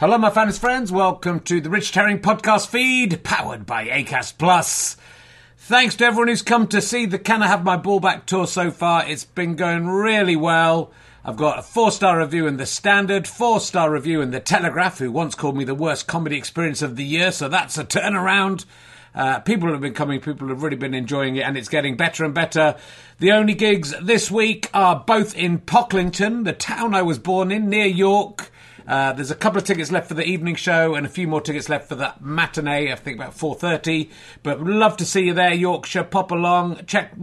Hello, my fans friends. Welcome to the Richard Herring podcast feed, powered by Acast Plus. Thanks to everyone who's come to see the Can I Have My Ball Back tour so far. It's been going really well. I've got a 4-star review in The Standard, 4-star review in The Telegraph, who once called me the worst comedy experience of the year, so that's a turnaround. People have been coming, people have really been enjoying it, and it's getting better and better. The only gigs this week are both in Pocklington, the town I was born in, near York. There's a couple of tickets left for the evening show and a few more tickets left for that matinee, I think about 4:30. But would love to see you there, Yorkshire. Pop along. Check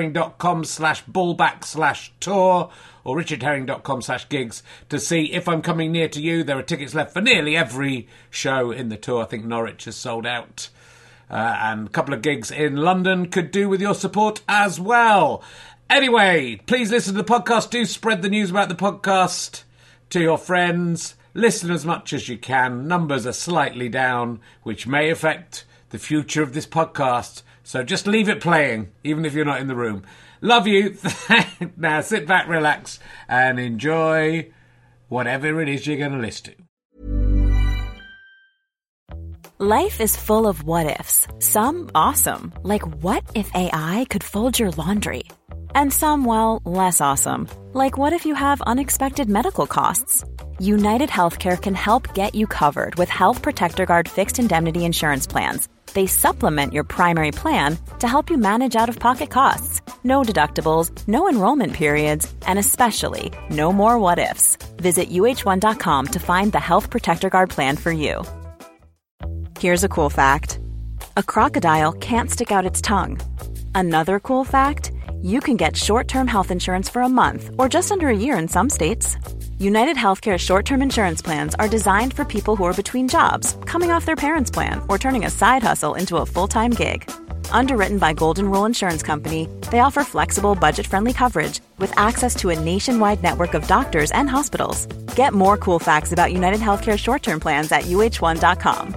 richardherring.com/ballback/tour or richardherring.com/gigs to see if I'm coming near to you. There are tickets left for nearly every show in the tour. I think Norwich has sold out. And a couple of gigs in London could do with your support as well. Anyway, please listen to the podcast. Do spread the news about the podcast to your friends. Listen as much as you can. Numbers are slightly down, which may affect the future of this podcast. So just leave it playing, even if you're not in the room. Love you. Now sit back, relax, and enjoy whatever it is you're going to listen to. Life is full of what-ifs. Some awesome, like what if AI could fold your laundry? And some, well, less awesome. Like what if you have unexpected medical costs? United Healthcare can help get you covered with Health Protector Guard fixed indemnity insurance plans. They supplement your primary plan to help you manage out-of-pocket costs. No deductibles, no enrollment periods, and especially no more what-ifs. Visit uh1.com to find the Health Protector Guard plan for you. Here's a cool fact. A crocodile can't stick out its tongue. Another cool fact, you can get short-term health insurance for a month or just under a year in some states. United Healthcare short-term insurance plans are designed for people who are between jobs, coming off their parents' plan, or turning a side hustle into a full-time gig. Underwritten by Golden Rule Insurance Company, they offer flexible, budget-friendly coverage with access to a nationwide network of doctors and hospitals. Get more cool facts about United Healthcare short-term plans at uh1.com.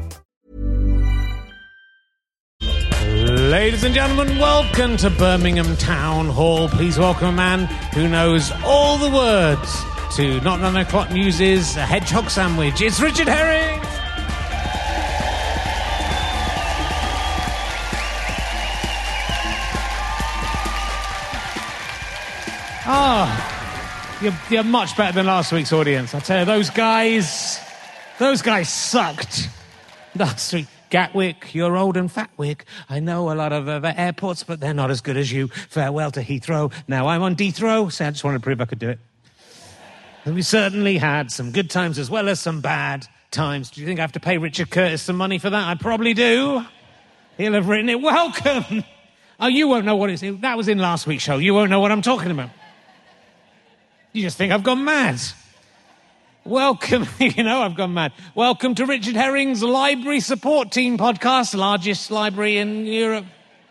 Ladies and gentlemen, welcome to Birmingham Town Hall. Please welcome a man who knows all the words to Not 9 O'Clock News' A Hedgehog Sandwich. It's Richard Herring! You're much better than last week's audience. I tell you, those guys sucked last week. Gatwick, you're old and fatwick. I know a lot of airports, but they're not as good as you. Farewell to Heathrow. Now I'm on Deathrow, so I just wanted to prove I could do it. And we certainly had some good times as well as some bad times. Do you think I have to pay Richard Curtis some money for that? I probably do. He'll have written it. Welcome! Oh, you won't know what it is. That was in last week's show. You won't know what I'm talking about. You just think I've gone mad. Welcome, I've gone mad. Welcome to Richard Herring's Library Support Team podcast, largest library in Europe.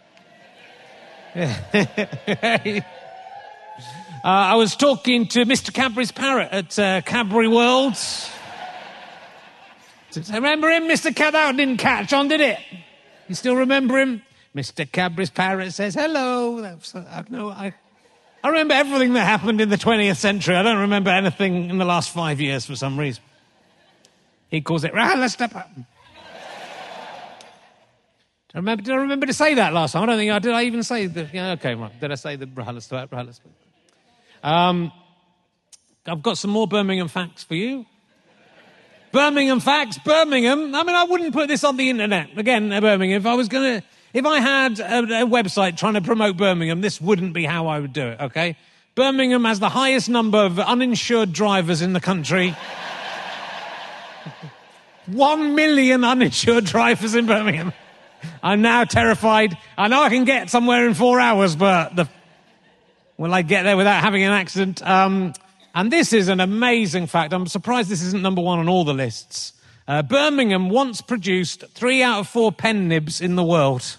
I was talking to Mr. Cadbury's parrot at Cadbury World. Remember him, Mr. Cadbury? That didn't catch on, did it? You still remember him? Mr. Cadbury's parrot says hello. I remember everything that happened in the 20th century. I don't remember anything in the last 5 years for some reason. He calls it Rahalastapa. Did I remember to say that last time? I don't think I did. I even say the... Yeah, okay, right. Did I say the Rahalastapa? I've got some more Birmingham facts for you. Birmingham facts, Birmingham. I mean, I wouldn't put this on the internet. Again, Birmingham, if I had a website trying to promote Birmingham, this wouldn't be how I would do it, okay? Birmingham has the highest number of uninsured drivers in the country. 1 million uninsured drivers in Birmingham. I'm now terrified. I know I can get somewhere in 4 hours, but will I get there without having an accident? And this is an amazing fact. I'm surprised this isn't number one on all the lists. Birmingham once produced 3 out of 4 pen nibs in the world.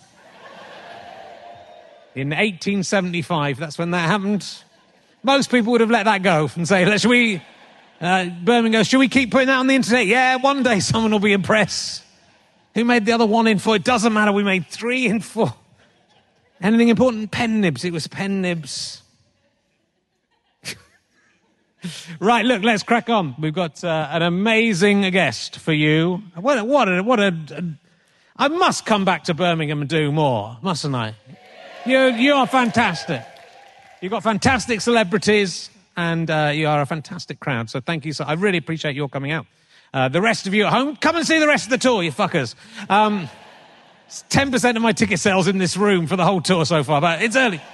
In 1875, that's when that happened. Most people would have let that go and say, Birmingham, should we keep putting that on the internet? Yeah, one day someone will be impressed. Who made the other 1 in 4? It doesn't matter, we made 3 in 4. Anything important? Pen nibs. It was pen nibs. Right, look, let's crack on. We've got an amazing guest for you. I must come back to Birmingham and do more, mustn't I? You are fantastic. You've got fantastic celebrities, and you are a fantastic crowd. So thank you. I really appreciate your coming out. The rest of you at home, come and see the rest of the tour, you fuckers. 10% of my ticket sales in this room for the whole tour so far, but it's early.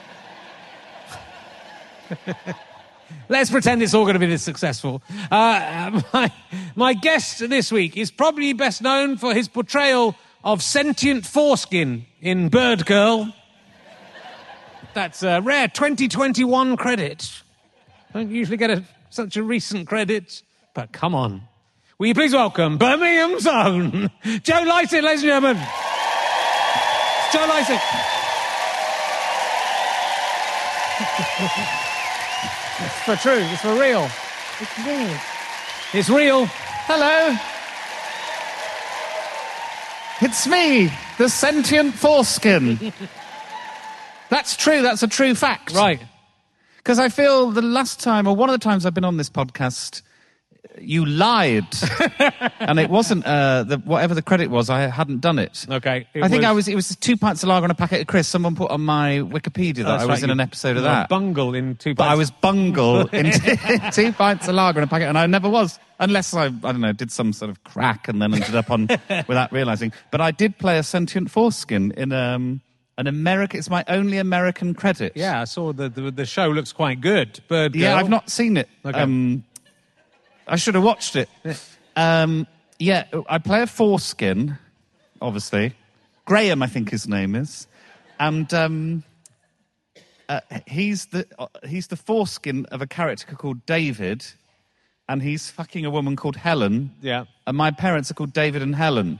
Let's pretend it's all going to be this successful. My guest this week is probably best known for his portrayal of sentient foreskin in Bird Girl. That's a rare 2021 credit. Don't usually get such a recent credit, but come on. Will you please welcome Birmingham's own Joe Lycett, ladies and gentlemen. It's Joe Lycett. It's for true. It's for real. It's real. It's real. Hello. It's me, the sentient foreskin. That's true. That's a true fact. Right. Because I feel the last time, or one of the times I've been on this podcast, you lied. And it wasn't, whatever the credit was, I hadn't done it. Okay. It was 2 pints of lager and a packet of crisps. Someone put on my Wikipedia that I was in an episode of that. Bungle in 2 pints. But I was bungle in 2 pints of lager and a packet, and I never was. Unless I don't know, did some sort of crack and then ended up on without realising. But I did play a sentient foreskin in an American. It's my only American credit. Yeah, I saw the show looks quite good. Bird Girl. Yeah, I've not seen it. Okay. I should have watched it. Yeah, I play a foreskin, obviously. Graham, I think his name is, and he's the foreskin of a character called David, and he's fucking a woman called Helen. Yeah, and my parents are called David and Helen.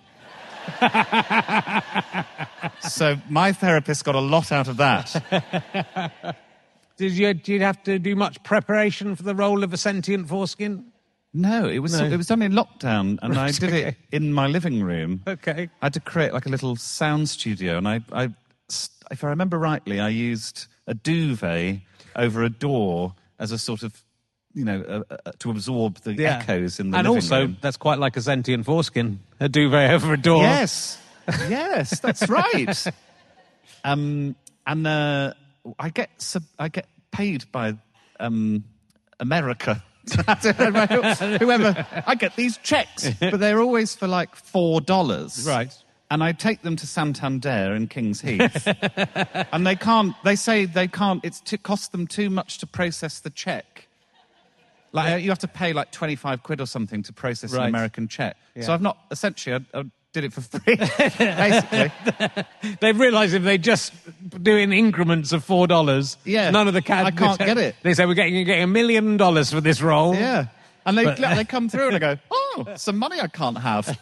So my therapist got a lot out of that. Did you have to do much preparation for the role of a sentient foreskin? No, it was done in lockdown, and I did it in my living room. Okay. I had to create like a little sound studio, and I if I remember rightly, I used a duvet over a door as a sort of, to absorb the echoes in the living room. And also, that's quite like a sentient foreskin, a duvet over a door. Yes, that's right. And I get paid by America. Whoever, I get these checks, but they're always for like $4. Right. And I take them to Santander in King's Heath. And they say they can't, it costs them too much to process the check. Like, you have to pay like 25 quid or something to process an American check. Yeah. So I've not, essentially, I did it for free, basically. They've realised if they just do it in increments of $4, none of the I can't get it. They say, you're getting $1 million for this role. Yeah. And they come through and I go, some money I can't have.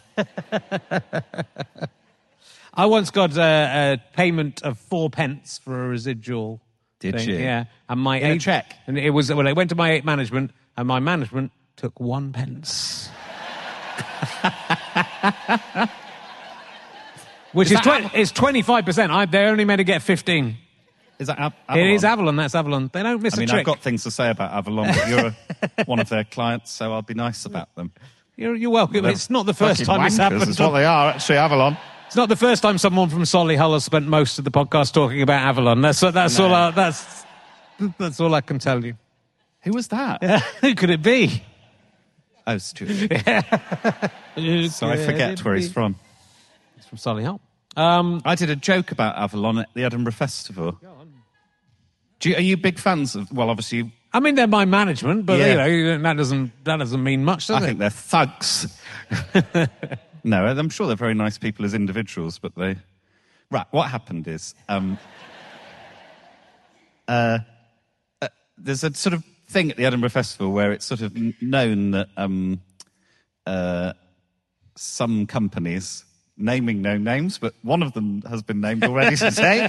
I once got a payment of 4 pence for a residual. Did thing. you? Yeah. And a check? And it was, I went to my management, and my management took 1 pence. Which is 25%. They're only meant to get 15. Is that Avalon? It is Avalon. That's Avalon. They don't miss a trick. I've got things to say about Avalon, but you're one of their clients, so I'll be nice about them. You're welcome. It's not the first time it's happened. That's what they are, actually, Avalon. It's not the first time someone from Solihull has spent most of the podcast talking about Avalon. That's all I can tell you. Who was that? Who could it be? Oh, Stuart. So I forget where he's from. He's from Solihull. I did a joke about Avalon at the Edinburgh Festival. Are you big fans of? Well, obviously. I mean, they're my management, but that doesn't mean much, does it? I think they're thugs. No, I'm sure they're very nice people as individuals, but they. Right, what happened is there's a sort of thing at the Edinburgh Festival where it's sort of known that some companies, naming no names, but one of them has been named already today,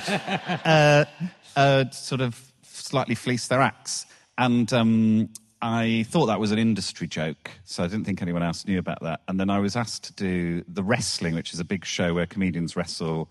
sort of slightly fleece their acts. And I thought that was an industry joke, so I didn't think anyone else knew about that. And then I was asked to do The Wrestling, which is a big show where comedians wrestle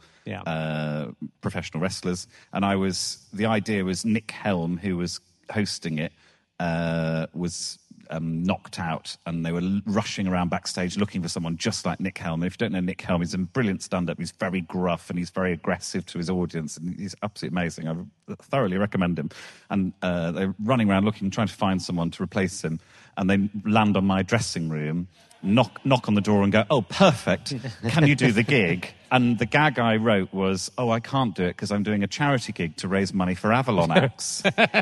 professional wrestlers. And the idea was Nick Helm, who was hosting it, was knocked out, and they were rushing around backstage looking for someone just like Nick Helm. If you don't know Nick Helm, he's a brilliant stand-up. He's very gruff and he's very aggressive to his audience, and he's absolutely amazing. I thoroughly recommend him. And they're running around trying to find someone to replace him, and they land on my dressing room, knock on the door and go, "Oh, perfect, can you do the gig?" And the gag I wrote was, "Oh, I can't do it because I'm doing a charity gig to raise money for Avalon Acts."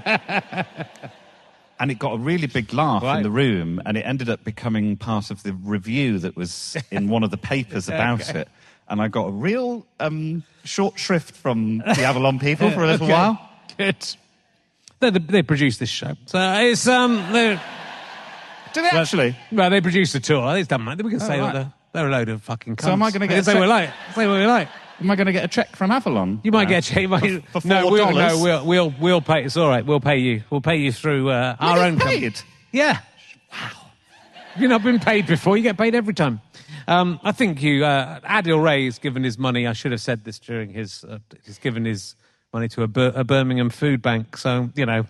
And it got a really big laugh in the room, and it ended up becoming part of the review that was in one of the papers about it. And I got a real short shrift from the Avalon people for a little while. Good. They produced this show. So it's... Did they actually? Well, they produced the tour. It's done, mate. We can say that they're a load of fucking cunts. So am I going to get say what we like. Say what we like. Am I going to get a cheque from Avalon? You might get a cheque. For $4? We'll pay. It's all right. We'll pay you. We'll pay you through our own company. Yeah. Wow. You've not been paid before. You get paid every time. I think Adil Ray's given his money. I should have said this during his. He's given his money to a Birmingham food bank. So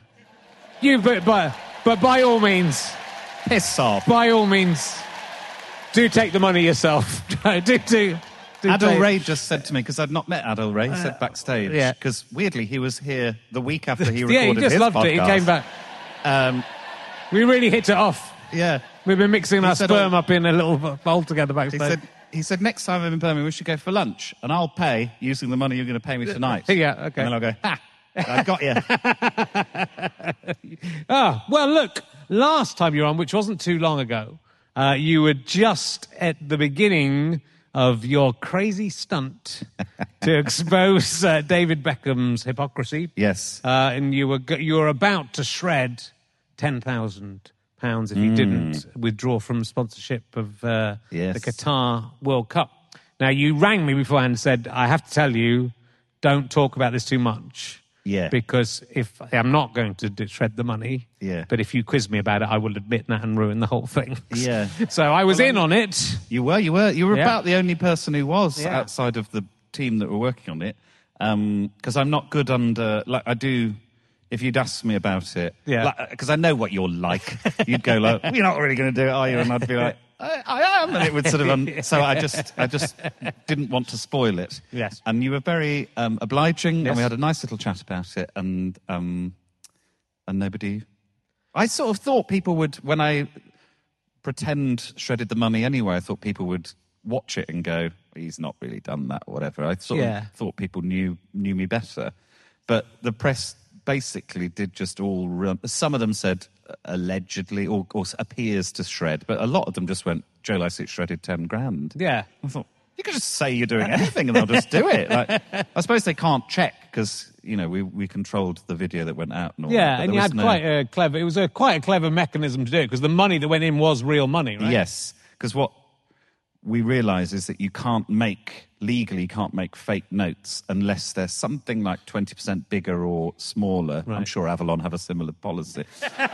but by all means, piss off. By all means, do take the money yourself. do. Adil Ray just said to me, because I'd not met Adil Ray, he said backstage, because weirdly he was here the week after he recorded his podcast. Yeah, he just loved it. He came back. We really hit it off. Yeah. We've been mixing our sperm up in a little bowl together backstage. He said, next time I'm in Birmingham, we should go for lunch, and I'll pay using the money you're going to pay me tonight. Yeah, okay. And then I'll go, ha, I got you. Well, look, last time you were on, which wasn't too long ago, you were just at the beginning of your crazy stunt to expose David Beckham's hypocrisy. Yes. And you were about to shred £10,000 if you didn't withdraw from sponsorship of the Qatar World Cup. Now, you rang me beforehand and said, I have to tell you, don't talk about this too much. Yeah. Because if I'm not going to shred the money, but if you quiz me about it, I will admit that and ruin the whole thing. Yeah. So I was in on it. You were about the only person who was outside of the team that were working on it. Because I'm not good under, like I do, if you'd ask me about it, because I know what you're like. You'd go like, well, you're not really going to do it, are you? And I'd be like, I am, and it would sort of. So I just didn't want to spoil it. Yes, and you were very obliging, and we had a nice little chat about it, and nobody. I sort of thought people would, when I pretend shredded the money anyway, I thought people would watch it and go, he's not really done that, or whatever. I sort of thought people knew me better, but the press basically did just all run. Some of them said allegedly or appears to shred, but a lot of them just went, Joe Lycett shredded 10 grand. Yeah. I thought, you could just say you're doing anything and they'll just do it. Like, I suppose they can't check because, we controlled the video that went out and all that. And you had quite a clever mechanism to do it because the money that went in was real money, right? Yes, because what we realise is that you can't make fake notes unless they're something like 20% bigger or smaller. Right. I'm sure Avalon have a similar policy.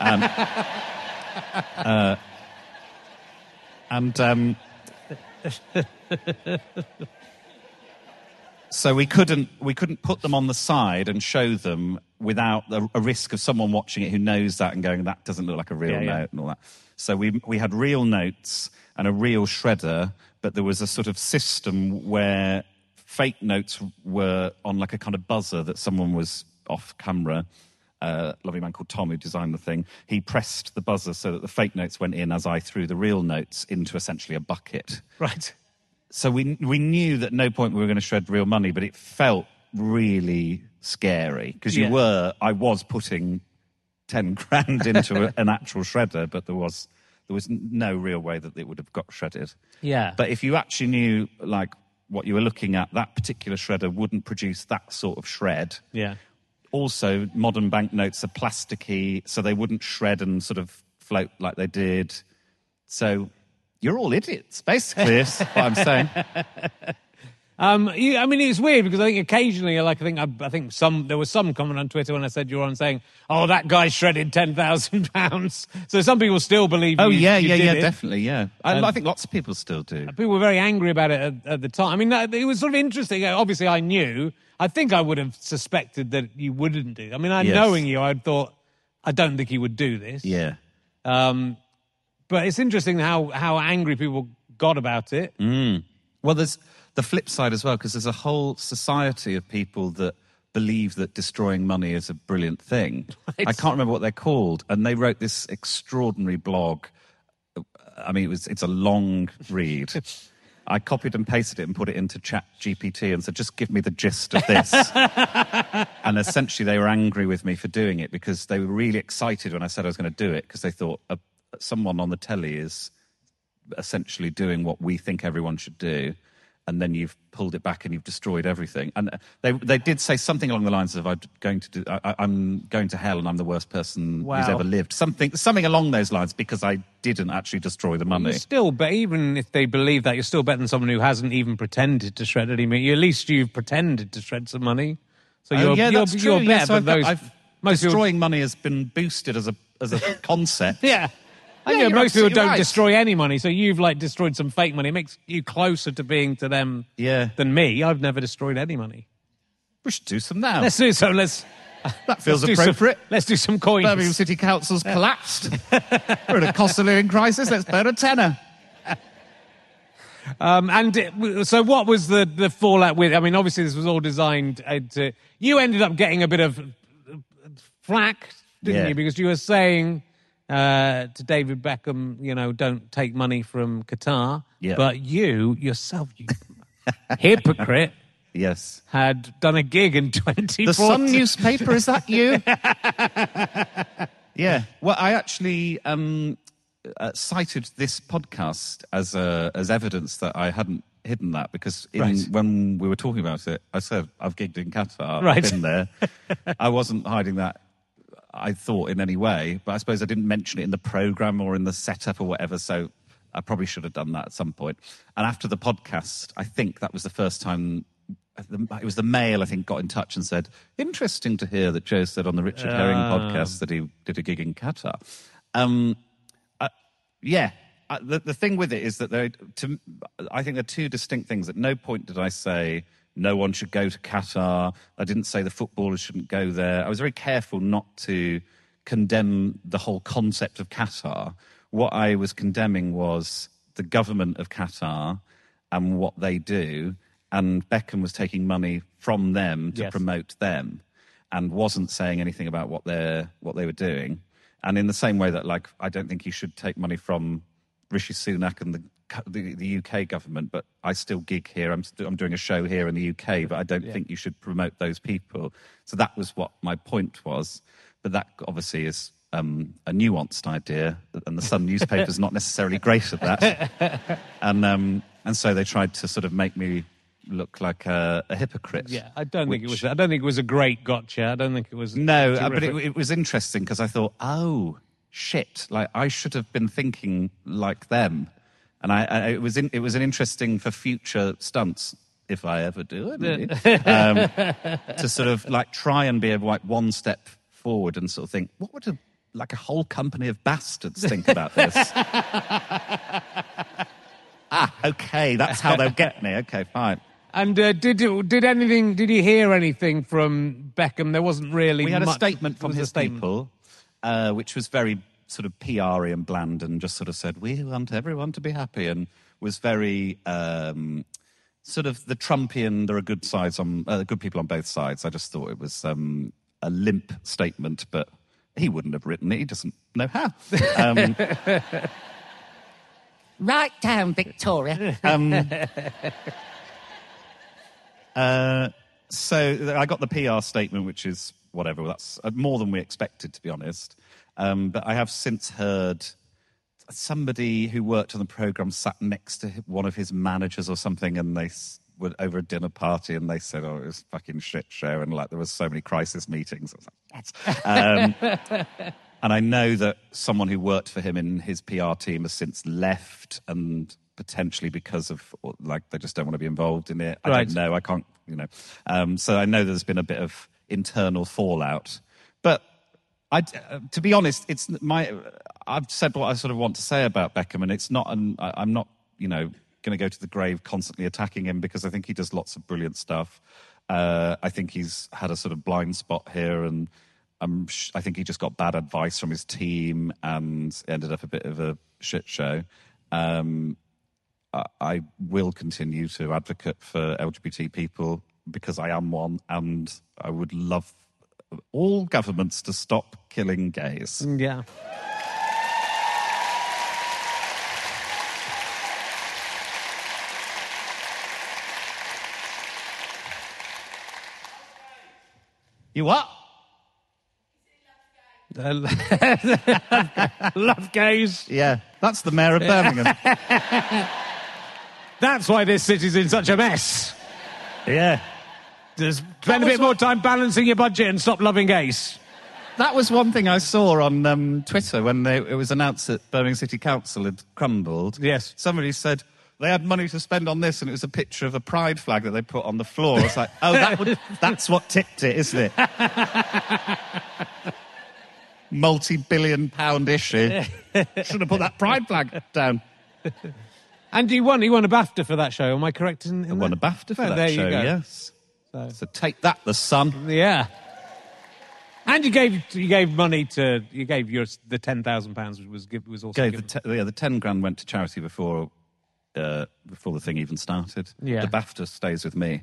So we couldn't put them on the side and show them without a risk of someone watching it who knows that and going, that doesn't look like a real note and all that. So we had real notes and a real shredder, but there was a sort of system where fake notes were on like a kind of buzzer that someone was off camera. A lovely man called Tom who designed the thing. He pressed the buzzer so that the fake notes went in as I threw the real notes into essentially a bucket. Right. So we knew that at no point we were going to shred real money, but it felt really scary because I was putting 10 grand into an actual shredder, but there was no real way that it would have got shredded. Yeah. But if you actually knew, like, what you were looking at, that particular shredder wouldn't produce that sort of shred. Yeah. Also, modern banknotes are plasticky, so they wouldn't shred and sort of float like they did. So you're all idiots, basically, is what I'm saying. It's weird because I think occasionally, I think there was some comment on Twitter when I said you were on saying, "Oh, that guy shredded £10,000." So some people still believe. Oh, you did it. Definitely, yeah. I think lots of people still do. People were very angry about it at the time. I mean, it was sort of interesting. Obviously, I knew. I think I would have suspected that you wouldn't do. I mean, knowing you, I'd thought I don't think he would do this. Yeah. But it's interesting how angry people got about it. Well, there's the flip side as well, because there's a whole society of people that believe that destroying money is a brilliant thing. I can't remember what they're called, and they wrote this extraordinary blog. I mean, it's a long read. I copied and pasted it and put it into ChatGPT and said, just give me the gist of this. And essentially they were angry with me for doing it because they were really excited when I said I was going to do it, because they thought someone on the telly is essentially doing what we think everyone should do, and then you've pulled it back and you've destroyed everything. And they did say something along the lines of, I'm going to hell and I'm the worst person who's ever lived. Something along those lines, because I didn't actually destroy the money. But even if they believe that, you're still better than someone who hasn't even pretended to shred any money. At least you've pretended to shred some money. So you're better than those. Destroying money has been boosted as a concept. Yeah. Yeah, most people don't right. destroy any money, so you've destroyed some fake money. It makes you closer to being to them than me. I've never destroyed any money. We should do some now. Let's do so. That feels appropriate. Let's do some coins. Birmingham City Council's collapsed. We're in a cost of living crisis. Let's burn a tenner. So what was the fallout with? I mean, obviously this was all designed to... You ended up getting a bit of flack, didn't you? Because you were saying... to David Beckham, don't take money from Qatar. Yeah. But you yourself, you hypocrite, yes, had done a gig in 2014. The Sun newspaper, is that you? Yeah. Well, I actually cited this podcast as evidence that I hadn't hidden that, because when we were talking about it, I said, I've gigged in Qatar, right. I've been there. I wasn't hiding that, I thought, in any way, but I suppose I didn't mention it in the programme or in the setup or whatever, so I probably should have done that at some point. And after the podcast, I think that was the first time, it was the Mail, I think, got in touch and said, interesting to hear that Joe said on the Richard Herring podcast that he did a gig in Qatar. The thing with it is that I think there are two distinct things. At no point did I say no one should go to Qatar. I didn't say the footballers shouldn't go there. I was very careful not to condemn the whole concept of Qatar. What I was condemning was the government of Qatar and what they do, and Beckham was taking money from them to promote them and wasn't saying anything about what they were doing. And in the same way that, I don't think he should take money from Rishi Sunak and the UK government, but I still gig here. I'm doing a show here in the UK, but I don't think you should promote those people. So that was what my point was. But that obviously is a nuanced idea, and the Sun newspaper is not necessarily great at that. And so they tried to sort of make me look like a hypocrite. Yeah, I don't think it was a great gotcha. I don't think it was. No, but it was interesting because I thought, oh shit, I should have been thinking like them. And it was an interesting for future stunts, if I ever do it, to sort of try and be one step forward and sort of think, what would a whole company of bastards think about this? Okay, that's how they'll get me. Okay, fine. And did you hear anything from Beckham? There wasn't really. We had much, a statement from his people, which was very sort of PR-y and bland, and just sort of said, we want everyone to be happy, and was very sort of the Trumpian, there are good people on both sides. I just thought it was a limp statement, but he wouldn't have written it. He doesn't know how. Right down, Victoria. So I got the PR statement, which is whatever. That's more than we expected, to be honest. But I have since heard somebody who worked on the programme sat next to one of his managers or something, and they were over a dinner party, and they said, it was fucking shit show, and there was so many crisis meetings. I was like, what? And I know that someone who worked for him in his PR team has since left, and potentially because of, they just don't want to be involved in it. I don't know. I can't, So I know there's been a bit of internal fallout. But to be honest, I've said what I sort of want to say about Beckham, and it's not, I'm not, going to go to the grave constantly attacking him, because I think he does lots of brilliant stuff. I think he's had a sort of blind spot here, and I think he just got bad advice from his team and ended up a bit of a shit show. I will continue to advocate for LGBT people because I am one, and I would love all governments to stop killing gays. Yeah. You what? Love gays. Yeah, that's the mayor of Birmingham. That's why this city's in such a mess. Yeah. Just spend a bit more time balancing your budget and stop loving gays. That was one thing I saw on Twitter when it was announced that Birmingham City Council had crumbled. Yes. Somebody said they had money to spend on this, and it was a picture of a pride flag that they put on the floor. It's like, oh, that's what tipped it, isn't it? Multi-billion-pound issue. Should have put that pride flag down. And he won a BAFTA for that show. Am I correct in that? I won a BAFTA for that there show, you go. yes. So take that, The Sun. Yeah. And you gave money to the £10,000, which was also Gave given. the 10 grand went to charity before the thing even started. Yeah. The BAFTA stays with me.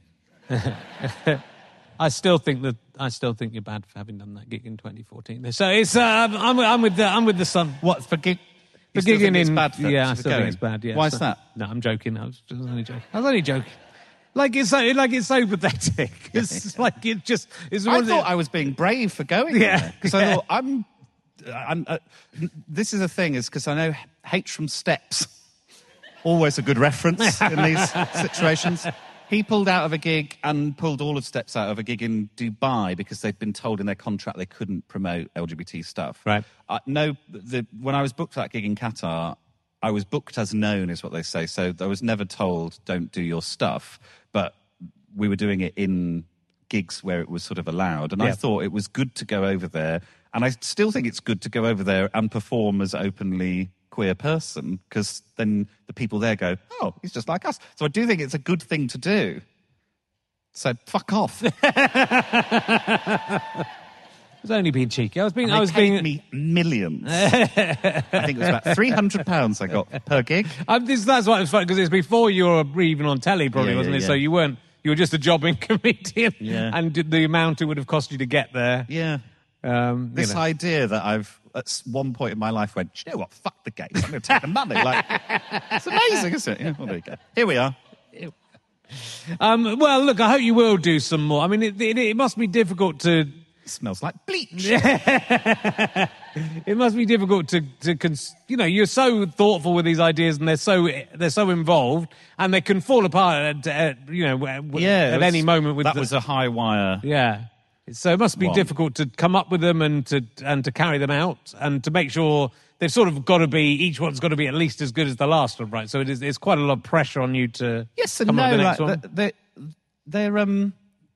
I still think you're bad for having done that gig in 2014. So it's I'm with the Sun. What for gig? For gigging in, bad for yeah, I still think it's bad. Yeah. Why is that? No, I'm joking. I was only joking. Like it's so pathetic. It's like it just. It's I thought I was being brave for going. Yeah, because I thought I'm. This is the thing, is because I know H from Steps. Always a good reference in these situations. He pulled out of a gig and pulled all of Steps out of a gig in Dubai because they'd been told in their contract they couldn't promote LGBT stuff. Right. When I was booked for that gig in Qatar, I was booked as known, is what they say. So I was never told, don't do your stuff. But we were doing it in gigs where it was sort of allowed. And I thought it was good to go over there. And I still think it's good to go over there and perform as openly queer person, because then the people there go, oh, he's just like us. So I do think it's a good thing to do. So fuck off. I was only being cheeky. I was being me millions. I think it was about £300 I got per gig. That's why it was funny, because it's before you were even on telly, probably, wasn't it? Yeah. So you were just a jobbing comedian, and the amount it would have cost you to get there. Yeah. This idea that I've at one point in my life went, you know what, fuck the gays, I'm going to take the money. Like, it's amazing, isn't it? Yeah, well, there you go. Here we are. Well, look, I hope you will do some more. I mean, it must be difficult to... It smells like bleach. It must be difficult to you're so thoughtful with these ideas, and they're so involved, and they can fall apart at any moment. That was a high wire. Yeah. So it must be difficult to come up with them and to carry them out, and to make sure they've sort of got to be, each one's got to be at least as good as the last one, right? So it's quite a lot of pressure on you to come up with the next one. They're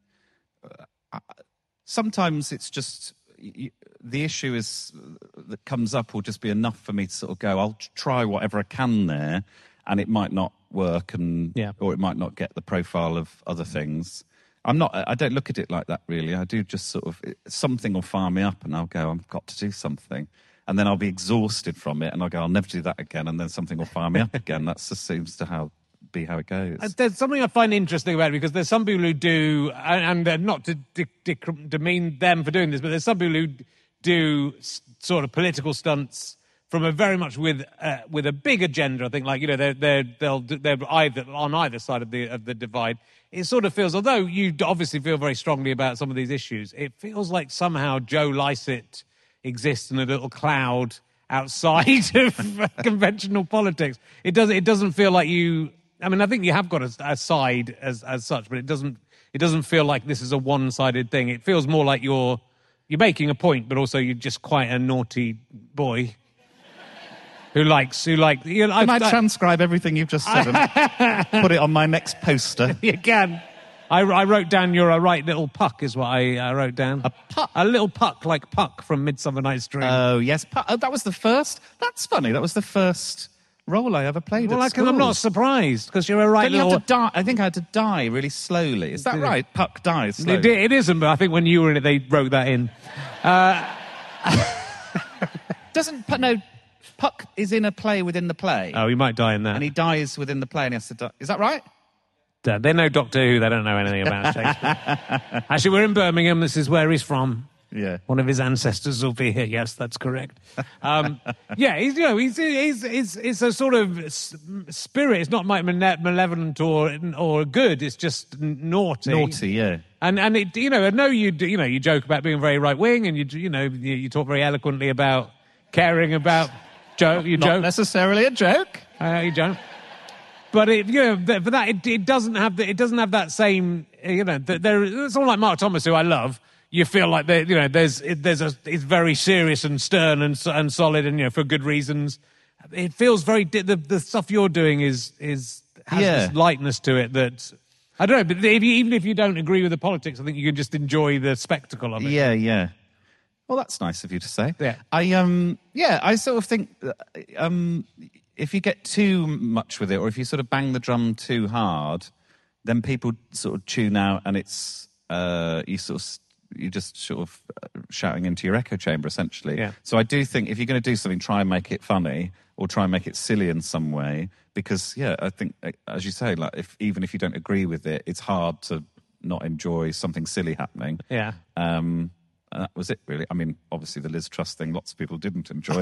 sometimes it's just the issue is that comes up will just be enough for me to sort of go, I'll try whatever I can there, and it might not work, or it might not get the profile of other things. I don't look at it like that, really. I do just sort of, something will fire me up and I'll go, I've got to do something. And then I'll be exhausted from it and I'll go, I'll never do that again. And then something will fire me up again. That just seems to be how it goes. There's something I find interesting about it, because there's some people who do, and not to demean them for doing this, but there's some people who do sort of political stunts from a very much with a big agenda. I think, like, they're either on either side of the divide. It sort of feels, although you obviously feel very strongly about some of these issues, it feels like somehow Joe Lycett exists in a little cloud outside of conventional politics. It doesn't feel like you. I mean, I think you have got a side as such, but it doesn't feel like this is a one-sided thing. It feels more like you're making a point, but also you're just quite a naughty boy. Who likes? Can I transcribe everything you've just said and put it on my next poster? You can. I wrote down you're a right little puck, is what I wrote down. A puck? A little puck, like Puck from Midsummer Night's Dream. Oh, yes. That was the first. That's funny. That was the first role I ever played at school. I'm not surprised, because you're a right little... You have to die. I think I had to die really slowly. Is that right? Puck dies slowly. It isn't, but I think when you were in it, they wrote that in. Puck is in a play within the play. Oh, he might die in that. And he dies within the play and he has to die. Is that right? They know Doctor Who, they don't know anything about Shakespeare. Actually, we're in Birmingham, this is where he's from. Yeah. One of his ancestors will be here. Yes, that's correct. Yeah, he's a sort of spirit. It's not malevolent or good. It's just naughty. Naughty, yeah. And it, I know you joke about being very right wing, and you talk very eloquently about caring about joke. You Not joke necessarily a joke. you don't. But it doesn't have that same. It's all like Mark Thomas, who I love. You feel like it's very serious and stern and solid, and for good reasons. It feels very the stuff you're doing has this lightness to it that I don't know. But even if you don't agree with the politics, I think you can just enjoy the spectacle of it. Yeah, yeah. Well, that's nice of you to say. Yeah. I sort of think if you get too much with it, or if you sort of bang the drum too hard, then people sort of tune out, and it's you're just sort of shouting into your echo chamber, essentially. Yeah. So I do think if you're going to do something, try and make it funny or try and make it silly in some way. Because, I think, as you say, like even if you don't agree with it, it's hard to not enjoy something silly happening. Yeah. And that was it, really. I mean, obviously, the Liz Truss thing, lots of people didn't enjoy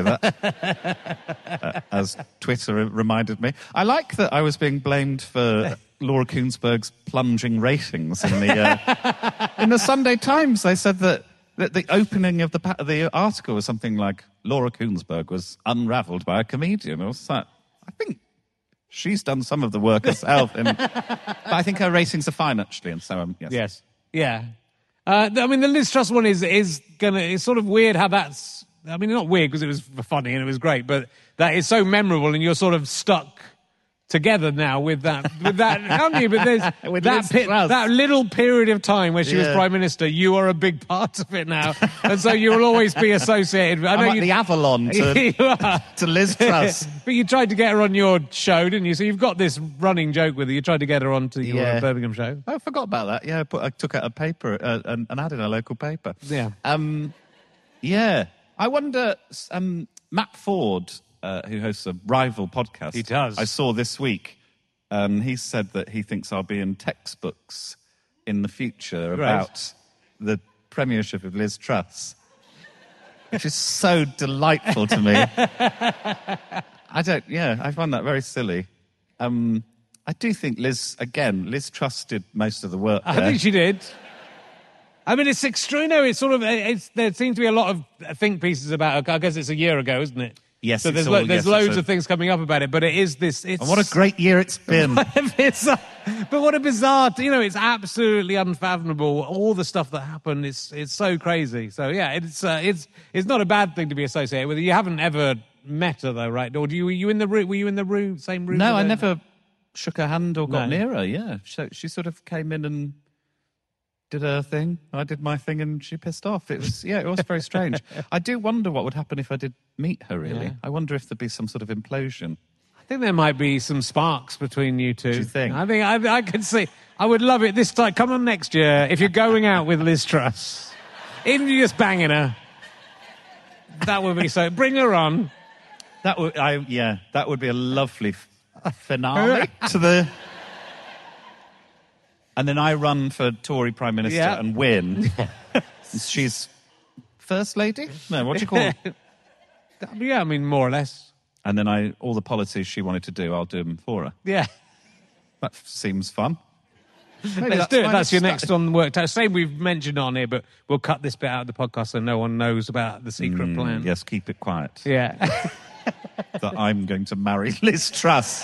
that, as Twitter reminded me. I like that I was being blamed for Laura Kuenssberg's plunging ratings in the Sunday Times. They said that the opening of the article was something like, Laura Kuenssberg was unravelled by a comedian. I was like, I think she's done some of the work herself. But I think her ratings are fine, actually, and so, yes. Yes. Yeah. The Liz Truss one it's sort of weird how that's, not weird because it was funny and it was great, but that is so memorable and you're sort of stuck together now with that, aren't you? But there's that little period of time where she was Prime Minister, you are a big part of it now. And so you'll always be associated. I'm like the Avalon to Liz Truss. But you tried to get her on your show, didn't you? So you've got this running joke with her. You tried to get her onto your Birmingham show. I forgot about that. Yeah, I took out a paper, an ad in a local paper. Yeah. I wonder, Matt Ford, who hosts a rival podcast. He does. I saw this week. He said that he thinks I'll be in textbooks in the future about the premiership of Liz Truss, which is so delightful to me. I find that very silly. I do think Liz Truss did most of the work there. I think she did. It's extraordinary. It's sort of, there seems to be a lot of think pieces about her. I guess it's a year ago, isn't it? Yes, so there's loads of things coming up about it, but it is this. And what a great year it's been! But what a bizarre! It's absolutely unfathomable. All the stuff that happened is so crazy. So yeah, it's not a bad thing to be associated with. You haven't ever met her though, right? Or were you in the room? Same room? No, I never shook her hand or got near her. Yeah, so she sort of came in and did her thing. I did my thing, and she pissed off. It was very strange. I do wonder what would happen if I did meet her. Really, Yeah. I wonder if there'd be some sort of implosion. I think there might be some sparks between you two. Do you think? I think I could see. I would love it this time. Come on next year if you're going out with Liz Truss. Even if you're just banging her, that would be so. Bring her on. That would be a lovely finale to the. And then I run for Tory Prime Minister and win. She's First Lady? No, what do you call her? Yeah, more or less. And then all the policies she wanted to do, I'll do them for her. Yeah. That seems fun. Let's do it. That's your next on work. Same we've mentioned on here, but we'll cut this bit out of the podcast so no one knows about the secret plan. Yes, keep it quiet. Yeah. That I'm going to marry Liz Truss.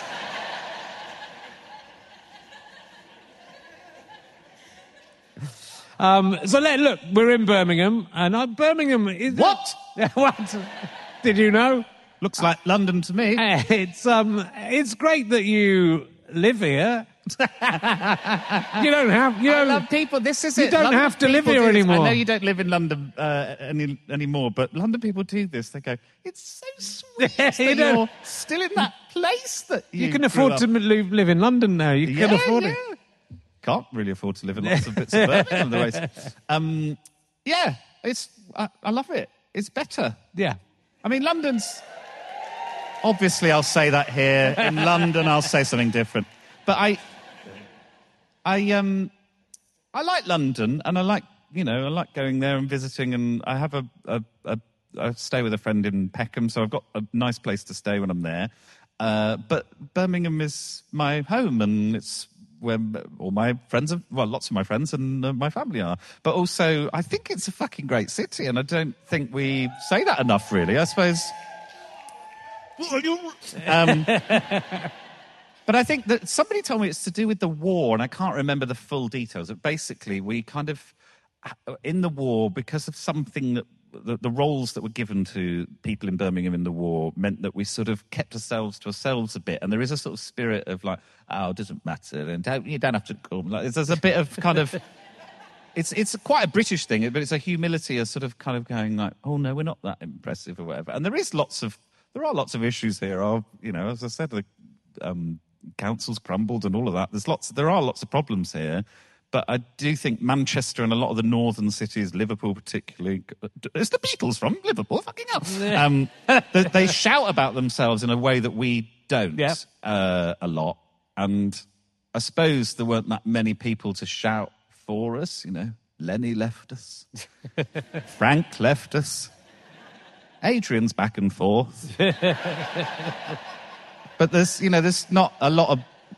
Look, we're in Birmingham, and Birmingham is... What? What? Did you know? Looks like London to me. It's great that you live here. You don't have... I love people. This is you it. don't London have to live people here do this. anymore. I know you don't live in London anymore, but London people do this. They go, it's so sweet that you're still in that place that you can afford to live in London now. You can afford it. Can't really afford to live in lots of bits of Birmingham. I love it. It's better. Yeah. I mean, London's... Obviously, I'll say that here. In London, I'll say something different. But I like London, and I like going there and visiting, and I have I stay with a friend in Peckham, so I've got a nice place to stay when I'm there. But Birmingham is my home, and it's where all my friends lots of my friends and my family are. But also, I think it's a fucking great city, and I don't think we say that enough, really. I suppose... But I think that somebody told me it's to do with the war, and I can't remember the full details. But basically, we kind of, in the war, because of something that the roles that were given to people in Birmingham in the war meant that we sort of kept ourselves to ourselves a bit. And there is a sort of spirit of like, oh, it doesn't matter, and you don't have to come. Like, there's a bit of kind of... It's quite a British thing, but it's a humility of sort of kind of going like, oh, no, we're not that impressive or whatever. And there are lots of issues here. As I said, the council's crumbled and all of that. There are lots of problems here. But I do think Manchester and a lot of the northern cities, Liverpool particularly, it's the Beatles from Liverpool, fucking hell. They shout about themselves in a way that we don't a lot. And I suppose there weren't that many people to shout for us. Lenny left us. Frank left us. Adrian's back and forth. But there's not a lot of,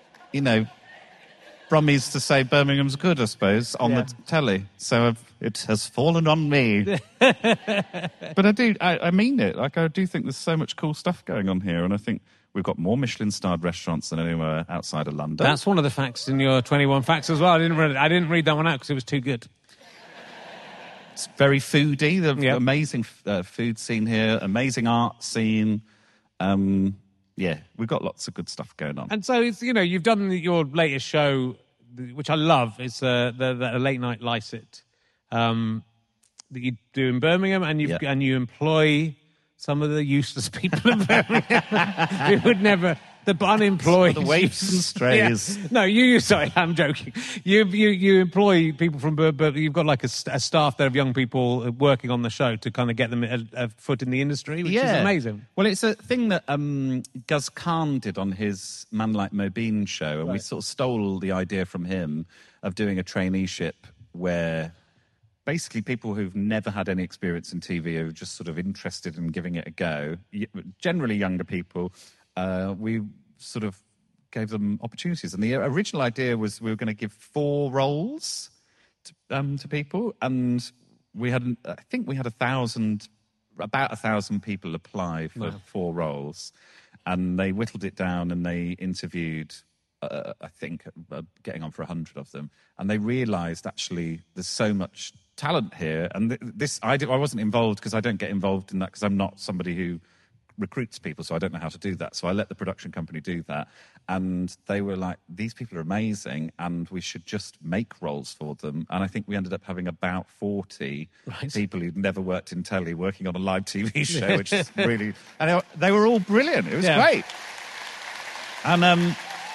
Brummies to say Birmingham's good, I suppose, on the telly. So it has fallen on me. But I mean it. Like, I do think there's so much cool stuff going on here, and I think we've got more Michelin-starred restaurants than anywhere outside of London. That's one of the facts in your 21 facts as well. I didn't read that one out because it was too good. It's very foodie. The amazing food scene here, amazing art scene. We've got lots of good stuff going on. And so it's, you've done your latest show, which I love. It's the late night Lycett that you do in Birmingham, and you employ some of the useless people in Birmingham who would never. The unemployed, the waifs and strays. Yeah. No, sorry, I'm joking. You employ people from, but you've got like a staff there of young people working on the show to kind of get them a foot in the industry, which is amazing. Well, it's a thing that Guz Khan did on his Man Like Mobeen show, and we sort of stole the idea from him of doing a traineeship where basically people who've never had any experience in TV are just sort of interested in giving it a go. Generally younger people. We sort of gave them opportunities. And the original idea was we were going to give 4 roles to people. And I think we had about 1,000 people apply for 4 roles. And they whittled it down and they interviewed, I think, getting on for 100 of them. And they realised, actually, there's so much talent here. And I wasn't involved because I don't get involved in that because I'm not somebody who recruits people, so I don't know how to do that. So I let the production company do that. And they were like, these people are amazing and we should just make roles for them. And I think we ended up having about 40 people who'd never worked in telly working on a live TV show, which is really... And they were all brilliant. It was great. And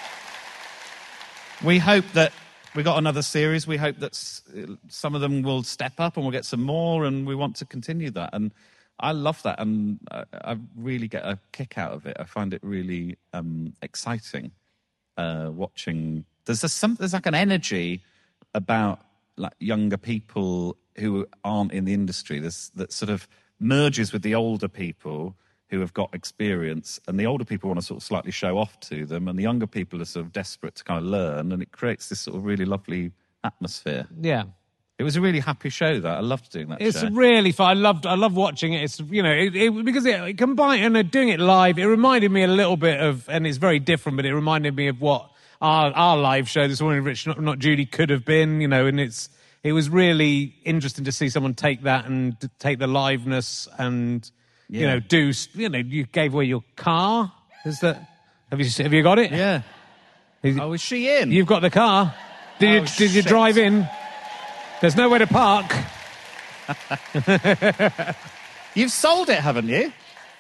we hope that we got another series. We hope that some of them will step up and we'll get some more, and we want to continue that. And I love that, and I really get a kick out of it. I find it really exciting watching. There's like an energy about like younger people who aren't in the industry. That sort of merges with the older people who have got experience, and the older people want to sort of slightly show off to them, and the younger people are sort of desperate to kind of learn, and it creates this sort of really lovely atmosphere. Yeah. It was a really happy show, that. I loved doing that show. It's really fun. I love watching it. It's, because it combined, and doing it live, it reminded me a little bit of, and it's very different, but it reminded me of what our live show, This Morning Rich, Not Judy, could have been, and it was really interesting to see someone take that and take the liveness and, you gave away your car. Is that, have you got it? Yeah. Is she in? You've got the car. Did you drive in? There's nowhere to park. You've sold it, haven't you?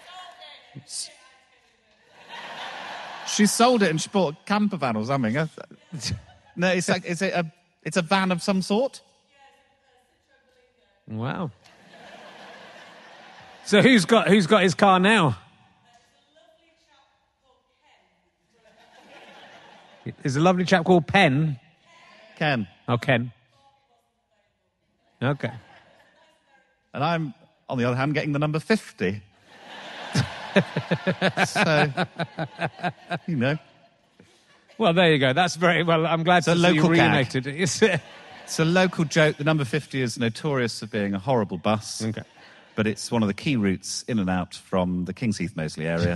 She sold it and she bought a camper van or something. No, it's a van of some sort? Wow. So who's got his car now? There's a lovely chap called Pen. Ken. Oh, Ken. Okay. And I'm, on the other hand, getting the number 50. So, you know. Well, there you go. That's very well. I'm glad to see you local gag. reunited. It's a local joke. The number 50 is notorious for being a horrible bus. Okay. But it's one of the key routes in and out from the Kings Heath Moseley area.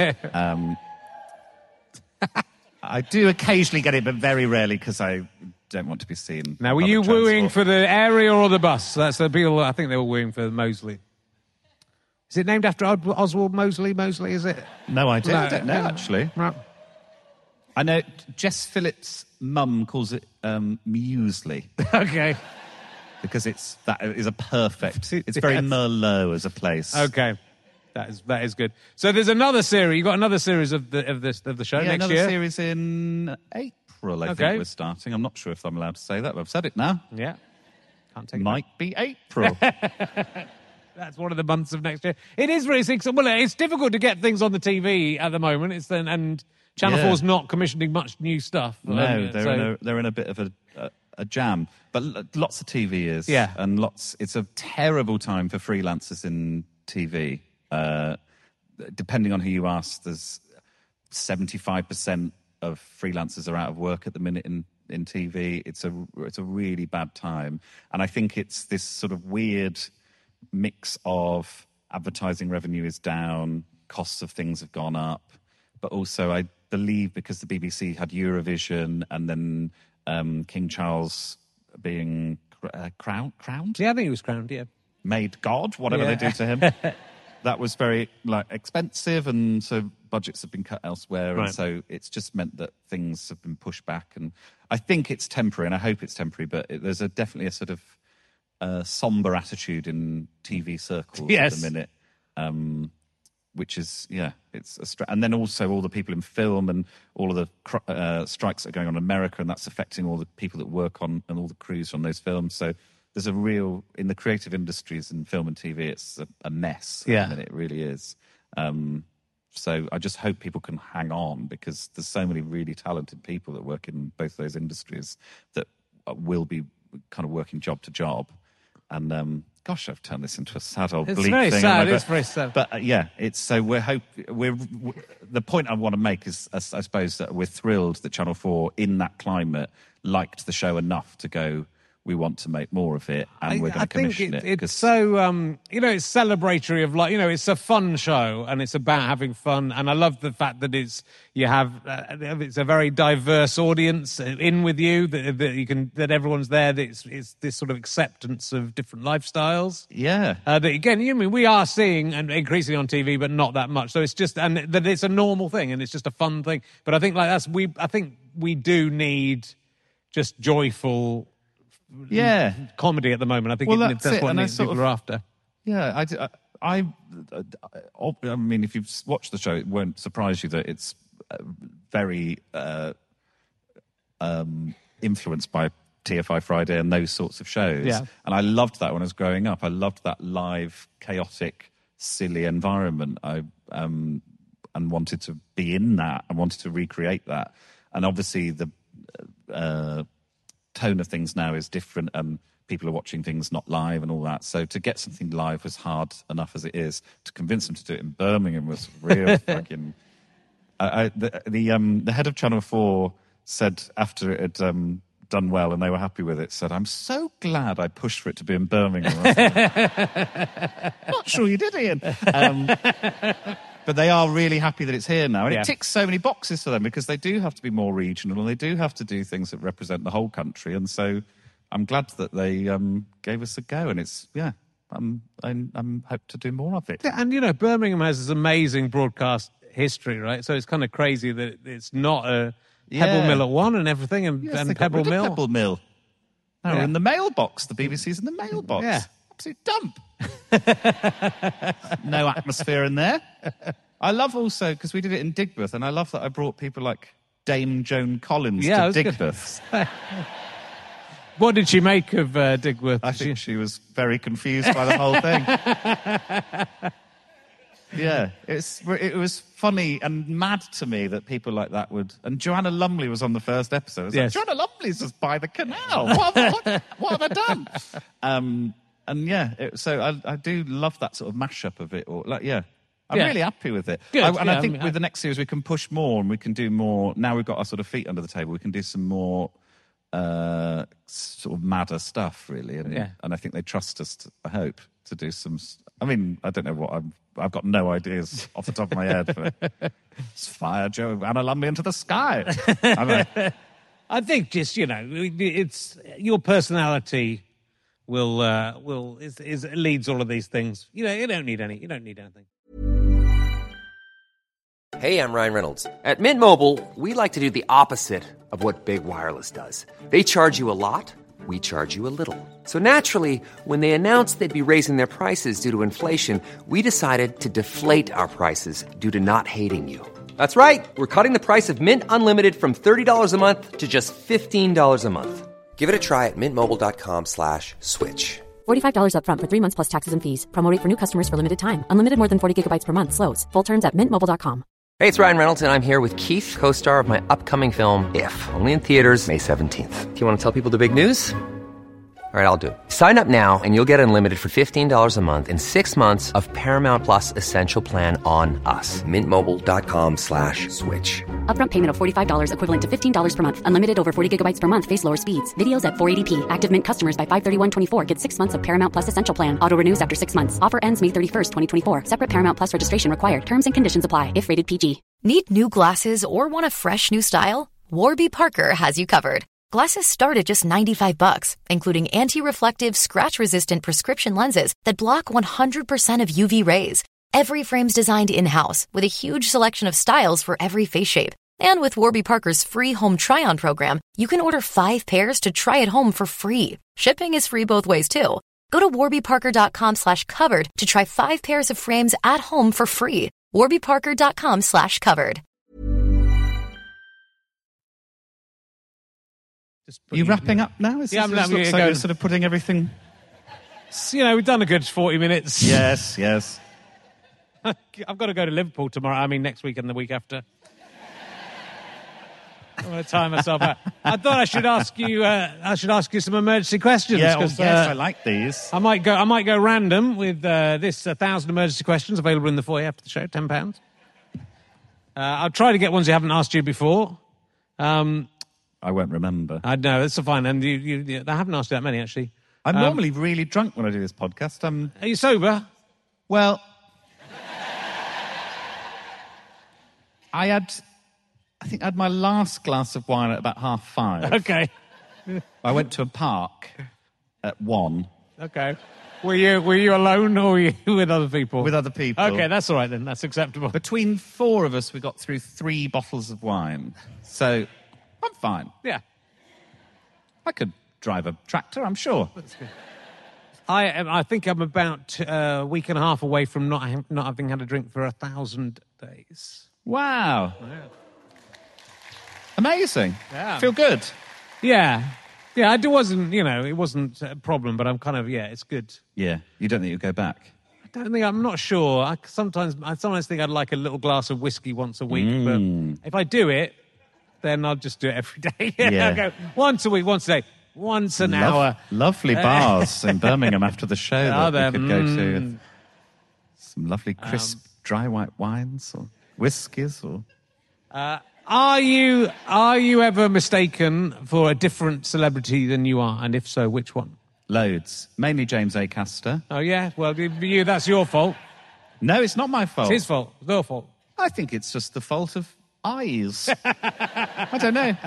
I do occasionally get it, but very rarely because I don't want to be seen. Now, were on you public wooing transport. for the area or the bus? That's the people. I think they were wooing for Moseley. Is it named after Oswald Mosley? Mosley, is it? No idea. No, I don't know, actually. Right. I know Jess Phillips' mum calls it muesli Okay. because that is a perfect. It's very Yes. Merlot as a place. Okay. That is good. So there's another series. You got another series of the show Yeah, next another year. series in April. I Okay. think we're starting. I'm not sure if I'm allowed to say that, but I've said it now. Yeah. Can't take Might be April. That's one of the months of next year. It is really well. It's difficult to get things on the TV at the moment. And Channel Yeah. 4's not commissioning much new stuff. No, they're So- they're in a bit of a jam. But lots of TV is. Yeah. And it's a terrible time for freelancers in TV. Depending on who you ask, there's 75% of freelancers are out of work at the minute in TV. It's a really bad time. And I think it's this sort of weird mix of advertising revenue is down, costs of things have gone up, but also I believe because the BBC had Eurovision and then King Charles being crowned, Yeah, I think he was crowned, yeah. made God, whatever Yeah. they do to him. That was very expensive, and so budgets have been cut elsewhere, Right. and so it's just meant that things have been pushed back. And I think it's temporary, and I hope it's temporary. But there's definitely a sort of somber attitude in TV circles Yes. at the minute, which is it's and then also all the people in film and all of the strikes that are going on in America, and that's affecting all the people that work on and all the crews on those films. So there's a real, in the creative industries in film and TV, it's a mess. Yeah. At the minute, it really is. So I just hope people can hang on because there's so many really talented people that work in both those industries that will be kind of working job to job. And gosh, I've turned this into a sad old It's bleak very thing. sad. haven't I? It's very sad. But yeah, it's so the point I want to make is, I suppose, that we're thrilled that Channel 4 in that climate liked the show enough to go, we want to make more of it, and we're going to commission it. It's so, it's celebratory of it's a fun show and it's about having fun. And I love the fact that it's a very diverse audience in with you, that everyone's there, that it's this sort of acceptance of different lifestyles. Yeah. That again, we are seeing and increasingly on TV, but not that much. So it's just, and that it's a normal thing and it's just a fun thing. But I think I think we do need just joyful comedy at the moment. I think Well, that's that's it, what and I people are after. Yeah, I mean, if you've watched the show, it won't surprise you that it's very influenced by TFI Friday and those sorts of shows. Yeah. And I loved that when I was growing up. I loved that live, chaotic, silly environment. I and wanted to be in that. I wanted to recreate that. And obviously the tone of things now is different, and people are watching things not live and all that. So to get something live was hard enough as it is. To convince them to do it in Birmingham was real fucking. The head of Channel 4 said after it had done well and they were happy with it, said, "I'm so glad I pushed for it to be in Birmingham." I was like, not sure you did, Ian. But they are really happy that it's here now. And Yeah. it ticks so many boxes for them because they do have to be more regional and they do have to do things that represent the whole country. And so I'm glad that they gave us a go. And it's, I'm hope to do more of it. And, Birmingham has this amazing broadcast history, right? So it's kind of crazy that it's not a Pebble Yeah. Mill at 1 and everything, and, Yes, and they got Pebble rid of Mill. Pebble Mill. Now Yeah. we're in the mailbox. The BBC's in the mailbox. Yeah. Absolute dump. No atmosphere in there. I love also, because we did it in Digbeth, and I love that I brought people like Dame Joan Collins Yeah, I to was gonna Digbeth. What did she make of Digworth? I think she was very confused by the whole thing. Yeah, it was funny and mad to me that people like that would... And Joanna Lumley was on the first episode. I was Yes. like, Joanna Lumley's just by the canal. What have I done? And yeah, so I do love that sort of mashup of it. I'm really happy with it. Good, I think with the next series we can push more and we can do more. Now we've got our sort of feet under the table, we can do some more sort of madder stuff, really. And I think they trust us, I hope, to do some... I mean, I don't know what I've got no ideas off the top of my head. But let's fire Joanna Lumley into the sky. I think just, it's your personality leads all of these things. You don't need anything. Hey, I'm Ryan Reynolds. At Mint Mobile, we like to do the opposite of what Big Wireless does. They charge you a lot, we charge you a little. So naturally, when they announced they'd be raising their prices due to inflation, we decided to deflate our prices due to not hating you. That's right. We're cutting the price of Mint Unlimited from $30 a month to just $15 a month. Give it a try at mintmobile.com/switch. $45 up front for 3 months plus taxes and fees. Promo rate for new customers for limited time. Unlimited more than 40 gigabytes per month. Slows full terms at mintmobile.com. Hey, it's Ryan Reynolds, and I'm here with Keith, co-star of my upcoming film, If, only in theaters May 17th. Do you want to tell people the big news? All right, I'll do it. Sign up now and you'll get unlimited for $15 a month and 6 months of Paramount Plus Essential Plan on us. mintmobile.com/switch. Upfront payment of $45 equivalent to $15 per month. Unlimited over 40 gigabytes per month. Face lower speeds. Videos at 480p. Active Mint customers by 531.24 get 6 months of Paramount Plus Essential Plan. Auto renews after 6 months. Offer ends May 31st, 2024. Separate Paramount Plus registration required. Terms and conditions apply if rated PG. Need new glasses or want a fresh new style? Warby Parker has you covered. Glasses start at just $95, including anti-reflective, scratch-resistant prescription lenses that block 100% of UV rays. Every frame's designed in-house with a huge selection of styles for every face shape. And with Warby Parker's free home try-on program, you can order 5 pairs to try at home for free. Shipping is free both ways, too. Go to warbyparker.com/covered to try 5 pairs of frames at home for free. warbyparker.com/covered. You wrapping up now? I'm looks like you're sort of putting everything... We've done a good 40 minutes. Yes. I've got to go to Liverpool tomorrow. I mean, next week and the week after. I'm going to time myself out. I thought I should ask you. Some emergency questions. Yes, I like these. I might go random with this 1,000 emergency questions available in the foyer after the show. £10. I'll try to get ones you haven't asked you before. I won't remember. I know, it's fine. And I haven't asked you that many, actually. I'm normally really drunk when I do this podcast. Are you sober? Well, I think I had my last glass of wine at about 5:30. Okay. I went to a park at 1. Okay. Were you alone or were you with other people? With other people. Okay, that's all right then. That's acceptable. Between 4 of us, we got through 3 bottles of wine. So... I'm fine. Yeah. I could drive a tractor, I'm sure. That's good. I think I'm about a week and a half away from not having had a drink for 1,000 days. Wow. Yeah. Amazing. Yeah. Feel good. Yeah. Yeah, it wasn't a problem, but I'm kind of, it's good. Yeah. You don't think you'll go back? I'm not sure. I sometimes think I'd like a little glass of whiskey once a week, but if I do it, then I'll just do it every day. Yeah. I'll go once a week, once a day, once an hour. Lovely bars in Birmingham after the show that we could go to. With some lovely crisp, dry white wines or whiskies. Or Are you ever mistaken for a different celebrity than you are? And if so, which one? Loads. Mainly James Acaster. Oh, yeah? Well, that's your fault. No, it's not my fault. It's his fault. It's your fault. I think it's just the fault of eyes. I don't know.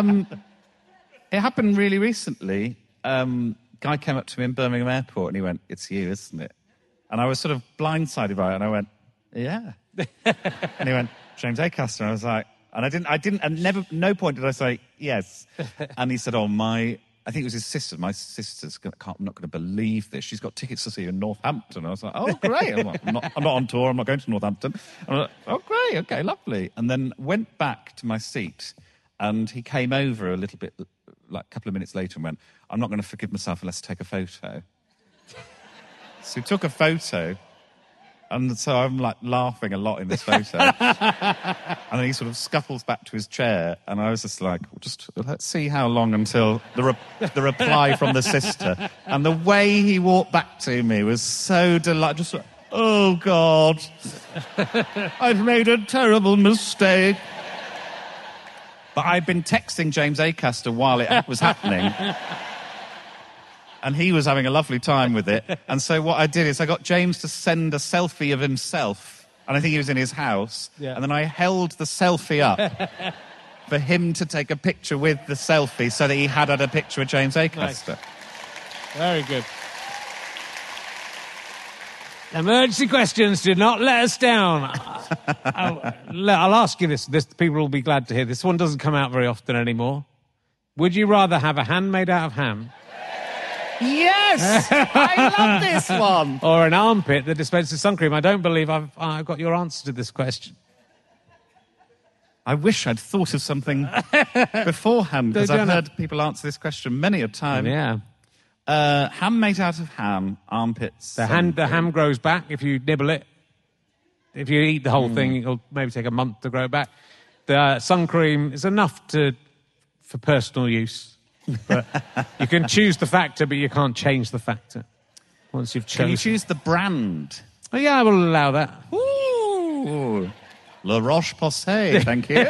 It happened really recently. Guy came up to me in Birmingham Airport and he went, "It's you, isn't it?" And I was sort of blindsided by it and I went, "Yeah." And he went, "James Acaster." And I was like, no point did I say yes. And he said, I think it was his sister. My sister's I'm not going to believe this. She's got tickets to see you in Northampton. And I was like, "Oh, great." I'm not on tour. I'm not going to Northampton. I'm like, "Oh, great. Okay, lovely." And then went back to my seat and he came over a little bit, like a couple of minutes later and went, "I'm not going to forgive myself unless I take a photo." So he took a photo And so I'm like laughing a lot in this photo. And then he sort of scuffles back to his chair. And I was just like, let's see how long until the reply from the sister. And the way he walked back to me was so delightful. Just like, oh, God, I've made a terrible mistake. But I'd been texting James Acaster while it was happening. And he was having a lovely time with it. And so what I did is I got James to send a selfie of himself. And I think he was in his house. Yeah. And then I held the selfie up for him to take a picture with the selfie so that he had a picture of James Acaster. Nice. Very good. Emergency questions, do not let us down. I'll ask you this. People will be glad to hear. This one doesn't come out very often anymore. Would you rather have a hand made out of ham? Yes! I love this one! Or an armpit that dispenses sun cream? I don't believe I've got your answer to this question. I wish I'd thought of something beforehand, because I've heard people answer this question many a time. Yeah. Ham made out of ham, armpits. The ham grows back if you nibble it. If you eat the whole thing, it'll maybe take a month to grow back. The sun cream is enough for personal use. But you can choose the factor, but you can't change the factor once you've chosen. Can you choose the brand? Oh, yeah, I will allow that. Ooh. La Roche-Posay, thank you.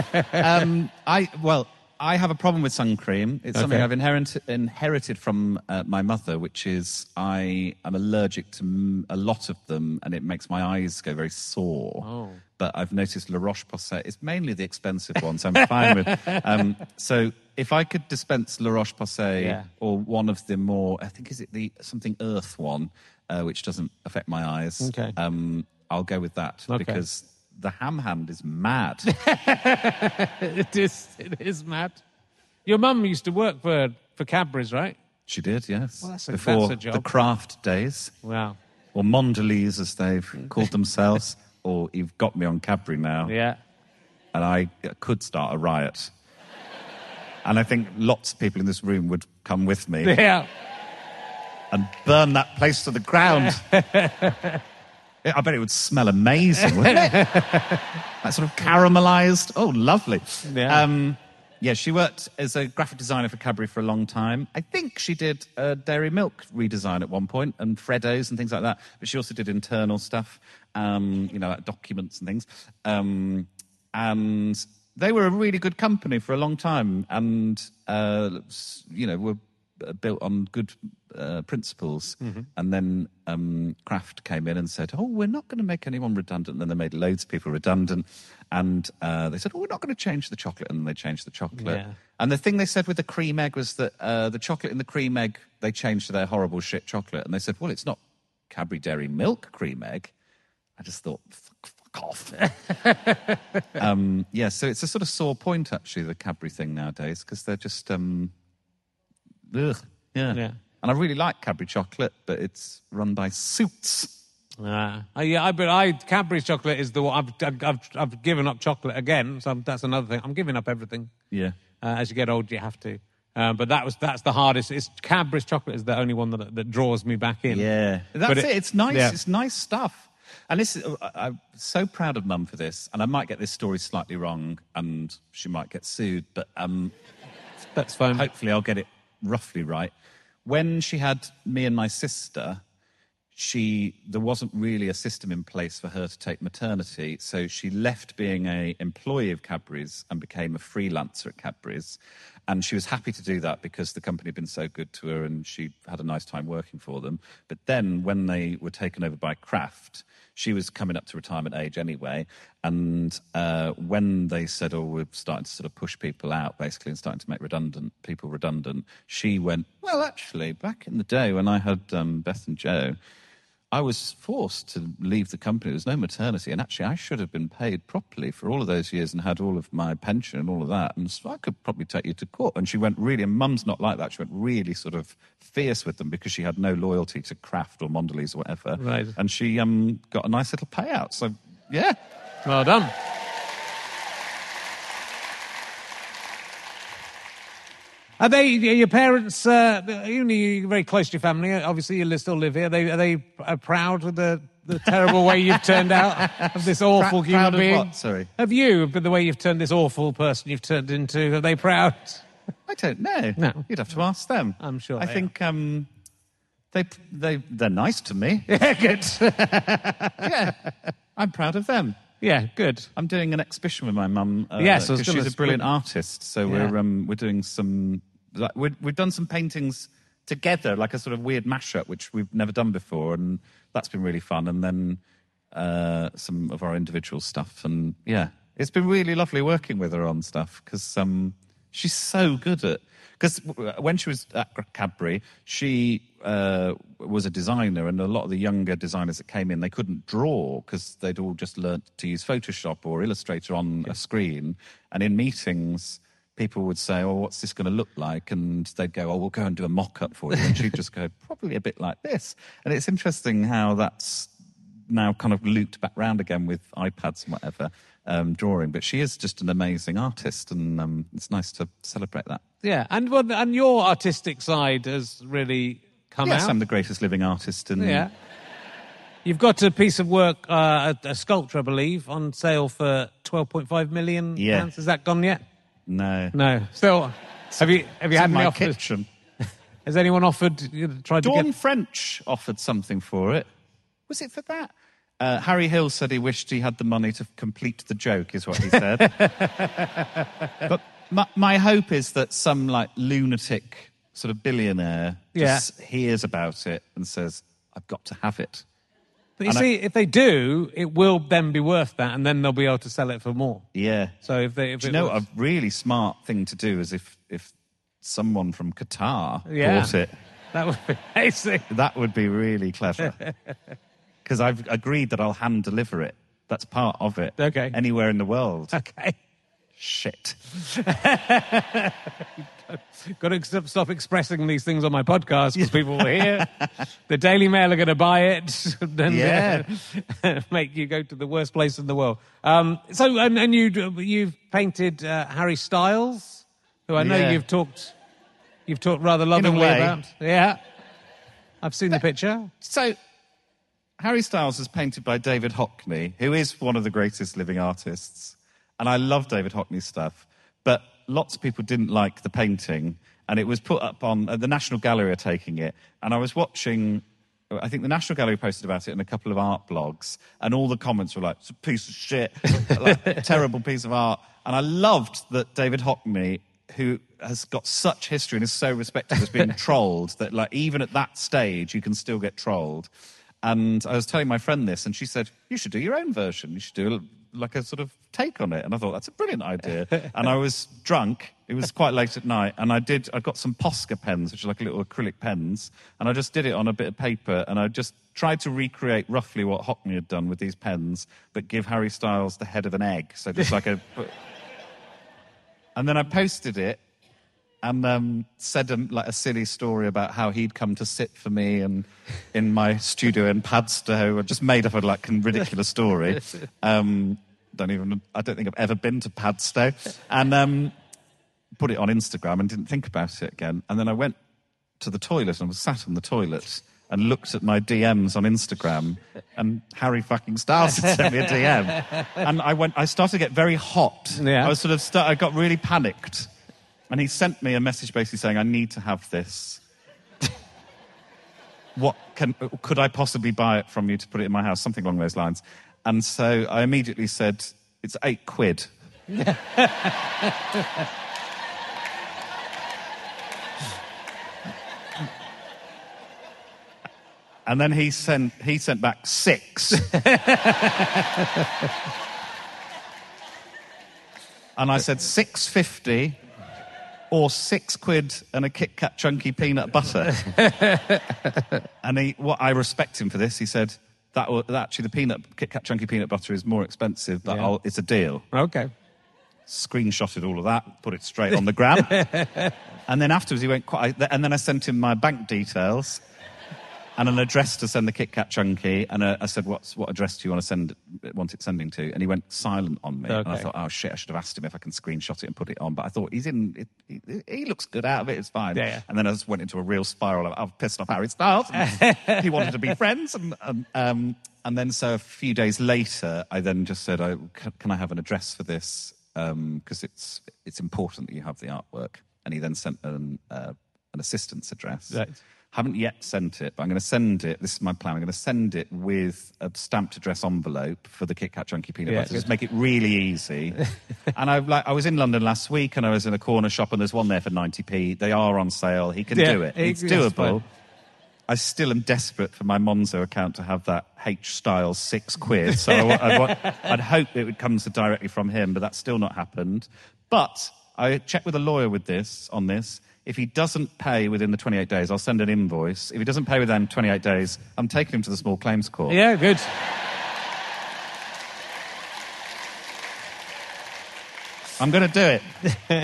I have a problem with sun cream. It's something I've inherited from my mother, which is I am allergic to a lot of them, and it makes my eyes go very sore. Oh. But I've noticed La Roche-Posay is mainly the expensive ones. I'm fine with. So if I could dispense La Roche-Posay or one of the more, I think, is it the something Earth one, which doesn't affect my eyes? Okay. I'll go with that because the ham hand is mad. It is mad. Your mum used to work for Cadbury's, right? She did, yes. Well, that's before a job. The Kraft days. Wow. Or Mondelez, as they've called themselves. Or you've got me on Cadbury now. Yeah. And I could start a riot. And I think lots of people in this room would come with me. Yeah. And burn that place to the ground. I bet it would smell amazing, wouldn't it? That sort of caramelised. Oh, lovely. Yeah. She worked as a graphic designer for Cadbury for a long time. I think she did a dairy milk redesign at one point, and Freddos and things like that. But she also did internal stuff, like documents and things. And they were a really good company for a long time, and were built on good principles. Mm-hmm. And then Kraft came in and said, we're not going to make anyone redundant. And then they made loads of people redundant. And they said, we're not going to change the chocolate. And then they changed the chocolate. Yeah. And the thing they said with the cream egg was that the chocolate in the cream egg, they changed to their horrible shit chocolate. And they said, well, it's not Cadbury Dairy Milk cream egg. I just thought, fuck off. So it's a sort of sore point, actually, the Cadbury thing nowadays, because they're just... Yeah. And I really like Cadbury chocolate, but it's run by suits. Cadbury's chocolate is the one. I've given up chocolate again, so that's another thing. I'm giving up everything. Yeah. As you get older, you have to. But that's the hardest. Cadbury's chocolate is the only one that draws me back in. Yeah. That's it. It's nice. Yeah. It's nice stuff. And I'm so proud of Mum for this. And I might get this story slightly wrong, and she might get sued. But that's fine. Hopefully, I'll get it roughly right. When she had me and my sister, there wasn't really a system in place for her to take maternity, so she left being an employee of Cadbury's and became a freelancer at Cadbury's. And she was happy to do that because the company had been so good to her and she had a nice time working for them. But then when they were taken over by Kraft, she was coming up to retirement age anyway. And when they said, we're starting to sort of push people out, basically, and starting to make people redundant, she went, well, actually, back in the day when I had Beth and Joe, I was forced to leave the company. There was no maternity. And actually, I should have been paid properly for all of those years and had all of my pension and all of that. And so I could probably take you to court. And she went really, and Mum's not like that. She went really sort of fierce with them because she had no loyalty to Kraft or Mondelez or whatever. Right. And she got a nice little payout. So, yeah. Well done. Are your parents, you're very close to your family, obviously you still live here, are they proud of the the terrible way you've turned out of this awful human Proud of being? what? Sorry. Of you, but the way you've turned this awful person you've turned into. Are they proud? I don't know. No. You'd have to ask them. I'm sure I they think they're nice to me. Yeah, good. Yeah, I'm proud of them. Yeah, good. I'm doing an exhibition with my mum. Yes, I was because gonna she's a brilliant split- artist. So Yeah. we're doing some. We've done some paintings together, like a sort of weird mashup, which we've never done before, and that's been really fun. And then some of our individual stuff, and yeah, it's been really lovely working with her on stuff because she's so good at. Because when she was at Cadbury, she was a designer, and a lot of the younger designers that came in, they couldn't draw because they'd all just learnt to use Photoshop or Illustrator on a screen. And in meetings, people would say, "Oh, what's this going to look like?" And they'd go, "Oh, we'll go and do a mock-up for you." And she'd just go, "Probably a bit like this." And it's interesting how that's now kind of looped back round again with iPads and whatever, drawing. But she is just an amazing artist, and it's nice to celebrate that. Yeah, and your artistic side has really come Yes, out. I'm the greatest living artist in... Yeah. You've got a piece of work, a sculpture, I believe, on sale for £12.5 million. Yeah. Has that gone yet? No. No. Still, have you It's had in any my offers? kitchen. Has anyone offered? Tried to Dawn get? French offered something for it. Was it for that? Harry Hill said he wished he had the money to complete the joke, is what he said. But my hope is that some like lunatic sort of billionaire just hears about it and says, "I've got to have it." But you And see, if they do, it will then be worth that, and then they'll be able to sell it for more. Yeah. So if Do you know what a really smart thing to do is if someone from Qatar bought it. that would be amazing. That would be really clever. Because I've agreed that I'll hand deliver it. That's part of it. Okay. Anywhere in the world. Okay. Shit. Got to stop expressing these things on my podcast because people will hear. The Daily Mail are going to buy it and make you go to the worst place in the world. So you've painted Harry Styles, who I know Yeah. you've talked rather lovingly way. about. Yeah, I've seen the picture. So, Harry Styles is painted by David Hockney, who is one of the greatest living artists. And I love David Hockney's stuff. But lots of people didn't like the painting. And it was put up on... the National Gallery are taking it. And I was watching... I think the National Gallery posted about it in a couple of art blogs. And all the comments were like, "It's a piece of shit. Like, terrible piece of art." And I loved that David Hockney, who has got such history and is so respected, has been trolled that, like, even at that stage, you can still get trolled. And I was telling my friend this, and she said, "You should do your own version. You should do like a sort of take on it." And I thought, that's a brilliant idea. And I was drunk. It was quite late at night. And I got some Posca pens, which are like little acrylic pens. And I just did it on a bit of paper. And I just tried to recreate roughly what Hockney had done with these pens, but give Harry Styles the head of an egg. So just like a... And then I posted it and said a silly story about how he'd come to sit for me and in my studio in Padstow. I just made up a ridiculous story. I don't think I've ever been to Padstow. And put it on Instagram and didn't think about it again. And then I went to the toilet and was sat on the toilet and looked at my DMs on Instagram, and Harry fucking Styles had sent me a DM. And I started to get very hot. Yeah. I was I got really panicked. And he sent me a message basically saying, "I need to have this. Could I possibly buy it from you to put it in my house?" Something along those lines. And so I immediately said, "It's £8." And then he sent back 6. And I said, "6.50 or £6 and a Kit Kat chunky peanut butter." And what I respect him for this. He said that actually the Kit Kat chunky peanut butter is more expensive, but it's a deal. Okay. Screenshotted all of that, put it straight on the gram. And then afterwards he went and then I sent him my bank details. and an address to send the Kit Kat chunky. And I said, what address do you want it sending to? And he went silent on me. Okay. And I thought, oh shit, I should have asked him if I can screenshot it and put it on. But I thought, he looks good out of it, it's fine. Yeah. And then I just went into a real spiral. I've pissed off Harry Styles. He wanted to be friends. And then so a few days later, I then just said, can I have an address for this? Because it's important that you have the artwork. And he then sent an assistant's address. Right. Haven't yet sent it, but I'm going to send it. This is my plan. I'm going to send it with a stamped address envelope for the Kit Kat Chunky Peanut Butter. Just make it really easy. And I was in London last week, and I was in a corner shop, and there's one there for 90p. They are on sale. He can do it. It's doable. I still am desperate for my Monzo account to have that H-Styles £6. So I'd hope it would come directly from him, but that's still not happened. But I checked with a lawyer on this. If he doesn't pay within the 28 days, I'll send an invoice. If he doesn't pay within 28 days, I'm taking him to the small claims court. Yeah, good. I'm going to do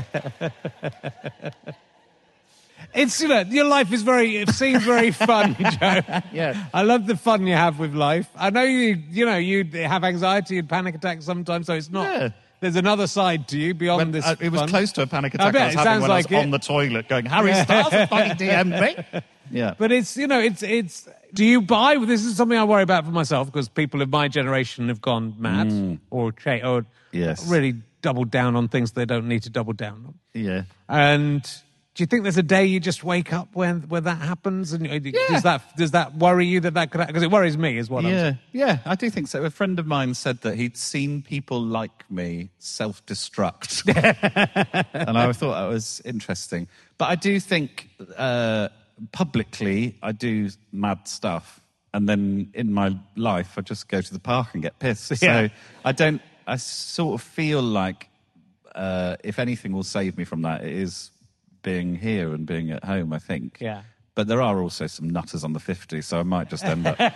it. It's, your life is it seems very fun, Joe. Yeah. I love the fun you have with life. I know you have anxiety and panic attacks sometimes, so it's not... Yeah. There's another side to you beyond this. It was fun. close to a panic attack I was having when I was on the toilet going, Harry Styles has fucking DM'd me. Yeah. But it's do you buy, this is something I worry about for myself, because people of my generation have gone mad or yes. really doubled down on things they don't need to double down on. Yeah. And do you think there's a day you just wake up when that happens? And does that worry you that could happen? Because it worries me as well. Yeah, I do think so. A friend of mine said that he'd seen people like me self-destruct. And I thought that was interesting. But I do think publicly I do mad stuff. And then in my life I just go to the park and get pissed. Yeah. So I sort of feel like if anything will save me from that, it is being here and being at home, I think. Yeah. But there are also some nutters on the 50, so I might just end up...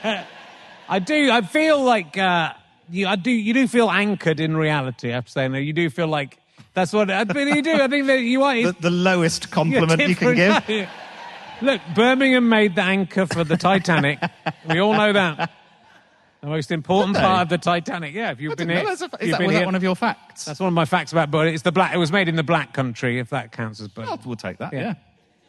I feel like you do feel anchored in reality, I have to say. You do feel like that's what... But you do. I think that you are... The lowest compliment you can give. Look, Birmingham made the anchor for the Titanic. We all know that. The most important part of the Titanic. Yeah, if you've been here... Was that one of your facts? That's one of my facts about Birmingham. It was made in the Black Country, if that counts as Birmingham. We'll take that, yeah.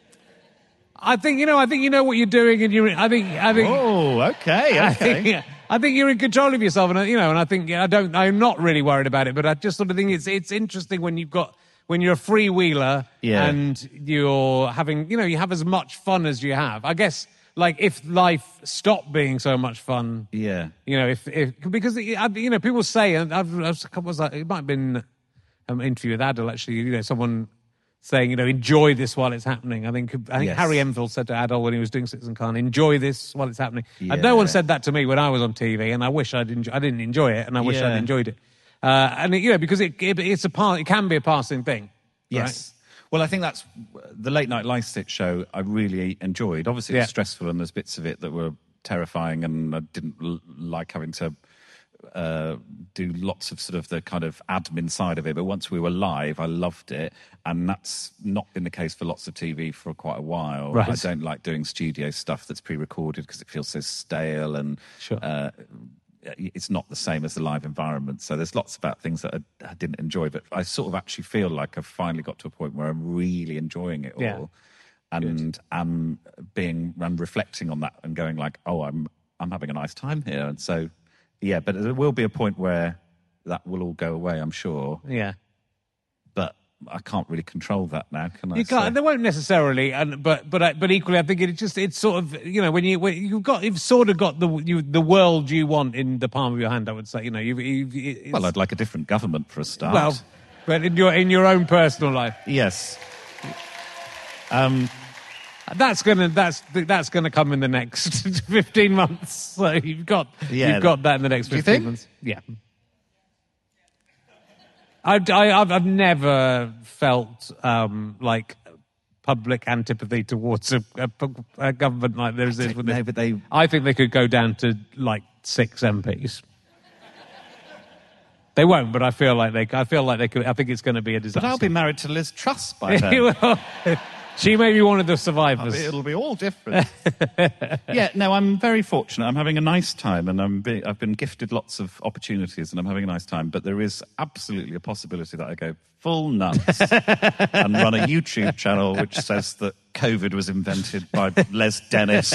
I think you know what you're doing, and I think. Oh, okay. I think you're in control of yourself, and I think I'm not really worried about it, but I just sort of think it's interesting when you're a freewheeler and you're having, you have as much fun as you have. I guess, like, if life stopped being so much fun, because people say, and it might have been an interview with Adele actually, someone saying, enjoy this while it's happening. I think Harry Enfield said to Adele when he was doing Citizen Khan, enjoy this while it's happening. Yeah. And no one said that to me when I was on TV, and I wish I didn't enjoy it, and I wish I'd enjoyed it. Because it can be a passing thing. Yes. Right? Well, I think that's the Late Night Lifestyle show I really enjoyed. Obviously, it was stressful, and there's bits of it that were terrifying, and I didn't like having to do lots of sort of the kind of admin side of it. But once we were live, I loved it. And that's not been the case for lots of TV for quite a while. Right. I don't like doing studio stuff that's pre-recorded because it feels so stale and it's not the same as the live environment. So there's lots about things that I didn't enjoy. But I sort of actually feel like I've finally got to a point where I'm really enjoying it all. And I'm reflecting on that and going like, oh, I'm having a nice time here. And so... Yeah, but there will be a point where that will all go away, I'm sure. Yeah. But I can't really control that now, can I? You can't. They won't necessarily, but equally, I think it's sort of, when you've sort of got the world you want in the palm of your hand. I would say, well, I'd like a different government for a start. Well, but in your own personal life, yes. That's gonna come in the next 15 months. So you've got that in the next 15 months. Yeah. I've never felt like public antipathy towards a government like there is. I think they could go down to like 6 MPs. They won't, but I feel like they could. I think it's going to be a disaster. But I'll be married to Liz Truss by then. She may be one of the survivors. It'll be all different. Yeah, no, I'm very fortunate. I'm having a nice time, and I've been gifted lots of opportunities, and I'm having a nice time. But there is absolutely a possibility that I go full nuts and run a YouTube channel which says that COVID was invented by Les Dennis.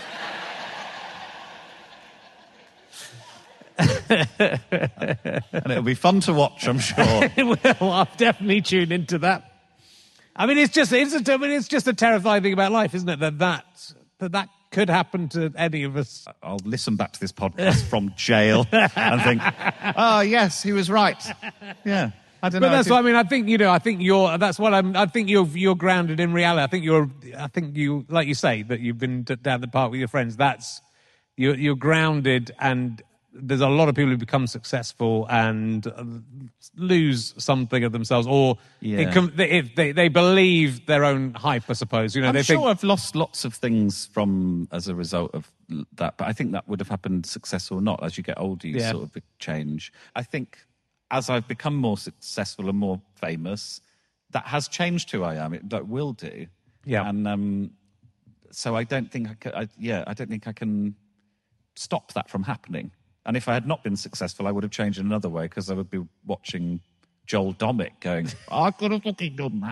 And it'll be fun to watch, I'm sure. Well, I'll definitely tune into that. I mean, it's just a terrifying thing about life, isn't it? That could happen to any of us. I'll listen back to this podcast from jail and think, oh, yes, he was right. Yeah. I don't know. But that's what I mean. I think you're grounded in reality. I think you, like you say, that you've been down the park with your friends. You're grounded, and there's a lot of people who become successful and lose something of themselves, or they believe their own hype, I suppose. You know, I'm sure I've lost lots of things as a result of that, but I think that would have happened, success or not. As you get older, you sort of change. I think as I've become more successful and more famous, that has changed who I am. That will do. Yeah. And so I don't think I don't think I can stop that from happening. And if I had not been successful, I would have changed in another way, because I would be watching Joel Dommett going, I could have fucking done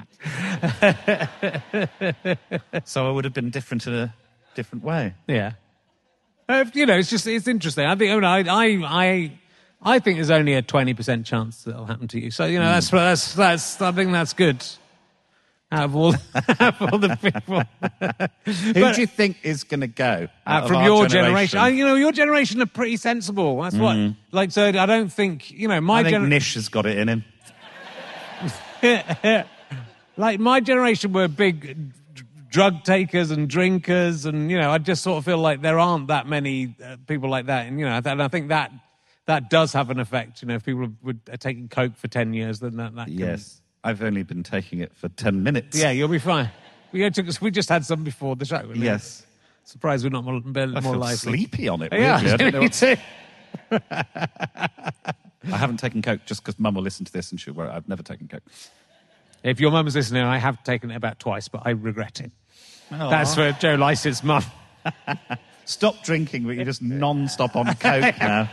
that. So I would have been different in a different way. Yeah. It's interesting. I think I think there's only a 20% chance that it'll happen to you. So, that's I think that's good. Out of all the people. Who do you think is going to go from your generation? Your generation are pretty sensible. That's what. So I don't think, my generation. I think Nish has got it in him. Like, my generation were big drug takers and drinkers, and, I just sort of feel like there aren't that many people like that. And, and I think that does have an effect. If people are taking coke for 10 years, then that can... Yes. I've only been taking it for 10 minutes. Yeah, you'll be fine. We just had some before the show. Yes. Surprised we're not more lively. I feel sleepy on it. Yeah, me too. I haven't taken coke just because Mum will listen to this and she'll worry. I've never taken coke. If your mum is listening, I have taken it about twice, but I regret it. Aww. That's for Joe Lycett's mum. Stop drinking, but you're just non-stop on coke now.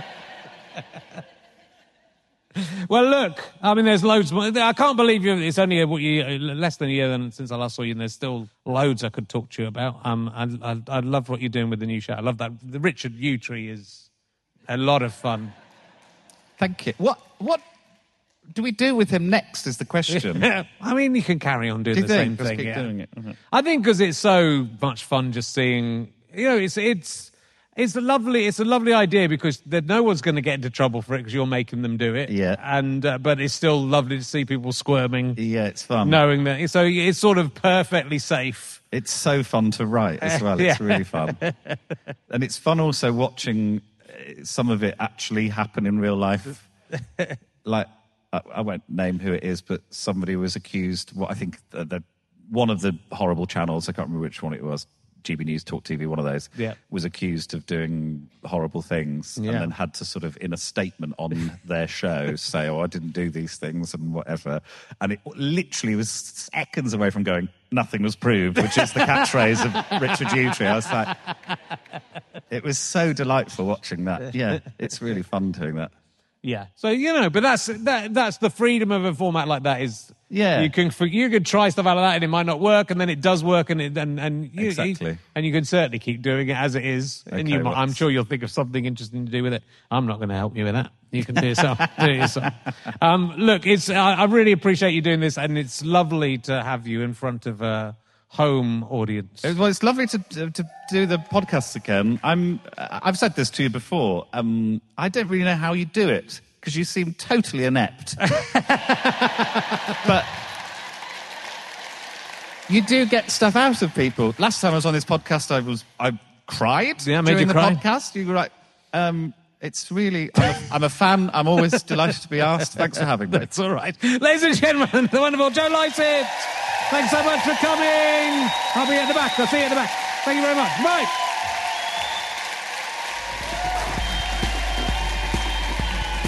Well, look, I mean, there's loads more. I can't believe it's only less than a year since I last saw you, and there's still loads I could talk to you about. I love what you're doing with the new show. I love that. The Richard Yew Tree is a lot of fun. Thank you. What do we do with him next is the question. I mean, you can carry on doing the same thing. Keep doing it. Mm-hmm. I think because it's so much fun just seeing, it's a lovely idea, because no one's going to get into trouble for it because you're making them do it. Yeah. And but it's still lovely to see people squirming. Yeah, it's fun. Knowing that. So it's sort of perfectly safe. It's so fun to write as well. It's really fun. And it's fun also watching some of it actually happen in real life. Like, I won't name who it is, but somebody was accused, I think one of the horrible channels, I can't remember which one it was, GB News, Talk TV, one of those, was accused of doing horrible things and then had to sort of, in a statement on their show, say, I didn't do these things and whatever. And it literally was seconds away from going, nothing was proved, which is the catchphrase of Richard Yew Tree. I was like, it was so delightful watching that. Yeah, it's really fun doing that. Yeah. So, but that's the freedom of a format like that is... Yeah, you can try stuff out of that, and it might not work, and then it does work, and exactly. And you can certainly keep doing it as it is, and I'm sure you'll think of something interesting to do with it. I'm not going to help you with that. You can do it yourself. Look, I really appreciate you doing this, and it's lovely to have you in front of a home audience. Well, it's lovely to do the podcasts again. I've said this to you before. I don't really know how you do it, because you seem totally inept. But you do get stuff out of people. Last time I was on this podcast, I cried during the podcast. You were like, it's really... I'm a fan. I'm always delighted to be asked. Thanks for having me. That's all right. Ladies and gentlemen, the wonderful Joe Lycett. Thanks so much for coming. I'll be at the back. I'll see you at the back. Thank you very much. Bye.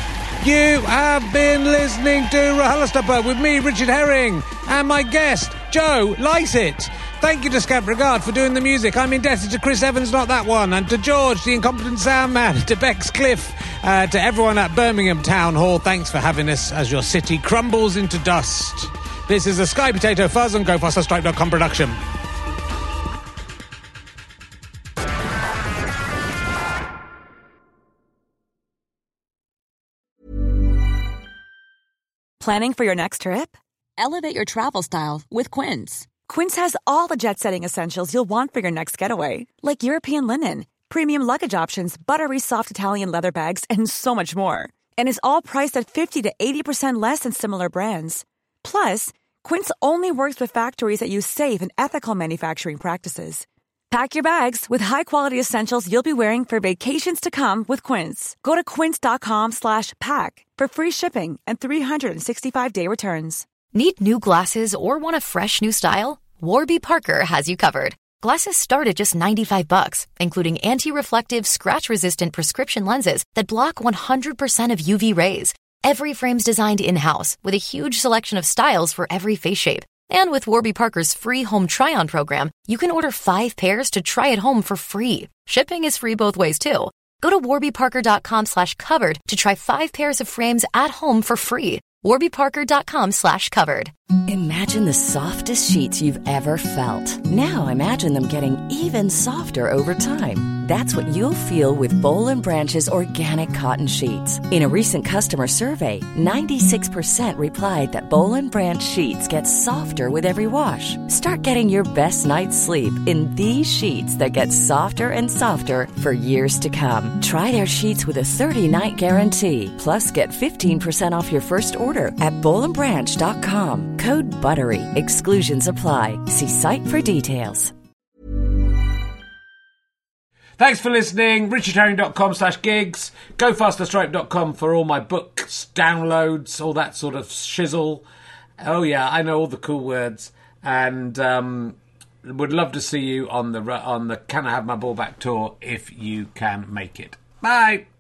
You have been listening to RHLSTP with me, Richard Herring, and my guest, Joe, light it. Thank you to Scamp Regard for doing the music. I'm indebted to Chris Evans, not that one, and to George, the incompetent sound man, to Bex Cliff, to everyone at Birmingham Town Hall. Thanks for having us as your city crumbles into dust. This is a Sky Potato Fuzz and GoFasterStripe.com production. Planning for your next trip? Elevate your travel style with Quince. Quince has all the jet-setting essentials you'll want for your next getaway, like European linen, premium luggage options, buttery soft Italian leather bags, and so much more. And is all priced at 50 to 80% less than similar brands. Plus, Quince only works with factories that use safe and ethical manufacturing practices. Pack your bags with high-quality essentials you'll be wearing for vacations to come with Quince. Go to quince.com/pack for free shipping and 365-day returns. Need new glasses or want a fresh new style? Warby Parker has you covered. Glasses start at just $95, including anti-reflective, scratch-resistant prescription lenses that block 100% of UV rays. Every frame's designed in-house with a huge selection of styles for every face shape. And with Warby Parker's free home try-on program, you can order 5 pairs to try at home for free. Shipping is free both ways, too. Go to warbyparker.com/covered to try 5 pairs of frames at home for free. warbyparker.com/covered. Imagine the softest sheets you've ever felt. Now imagine them getting even softer over time. That's what you'll feel with Boll & Branch's organic cotton sheets. In a recent customer survey, 96% replied that Boll & Branch sheets get softer with every wash. Start getting your best night's sleep in these sheets that get softer and softer for years to come. Try their sheets with a 30-night guarantee. Plus, get 15% off your first order at bollandbranch.com. Code BUTTERY. Exclusions apply. See site for details. Thanks for listening. richardherring.com/gigs. GoFasterStripe.com for all my books, downloads, all that sort of shizzle. Oh yeah, I know all the cool words. And would love to see you on the Can I Have My Ball Back tour if you can make it. Bye.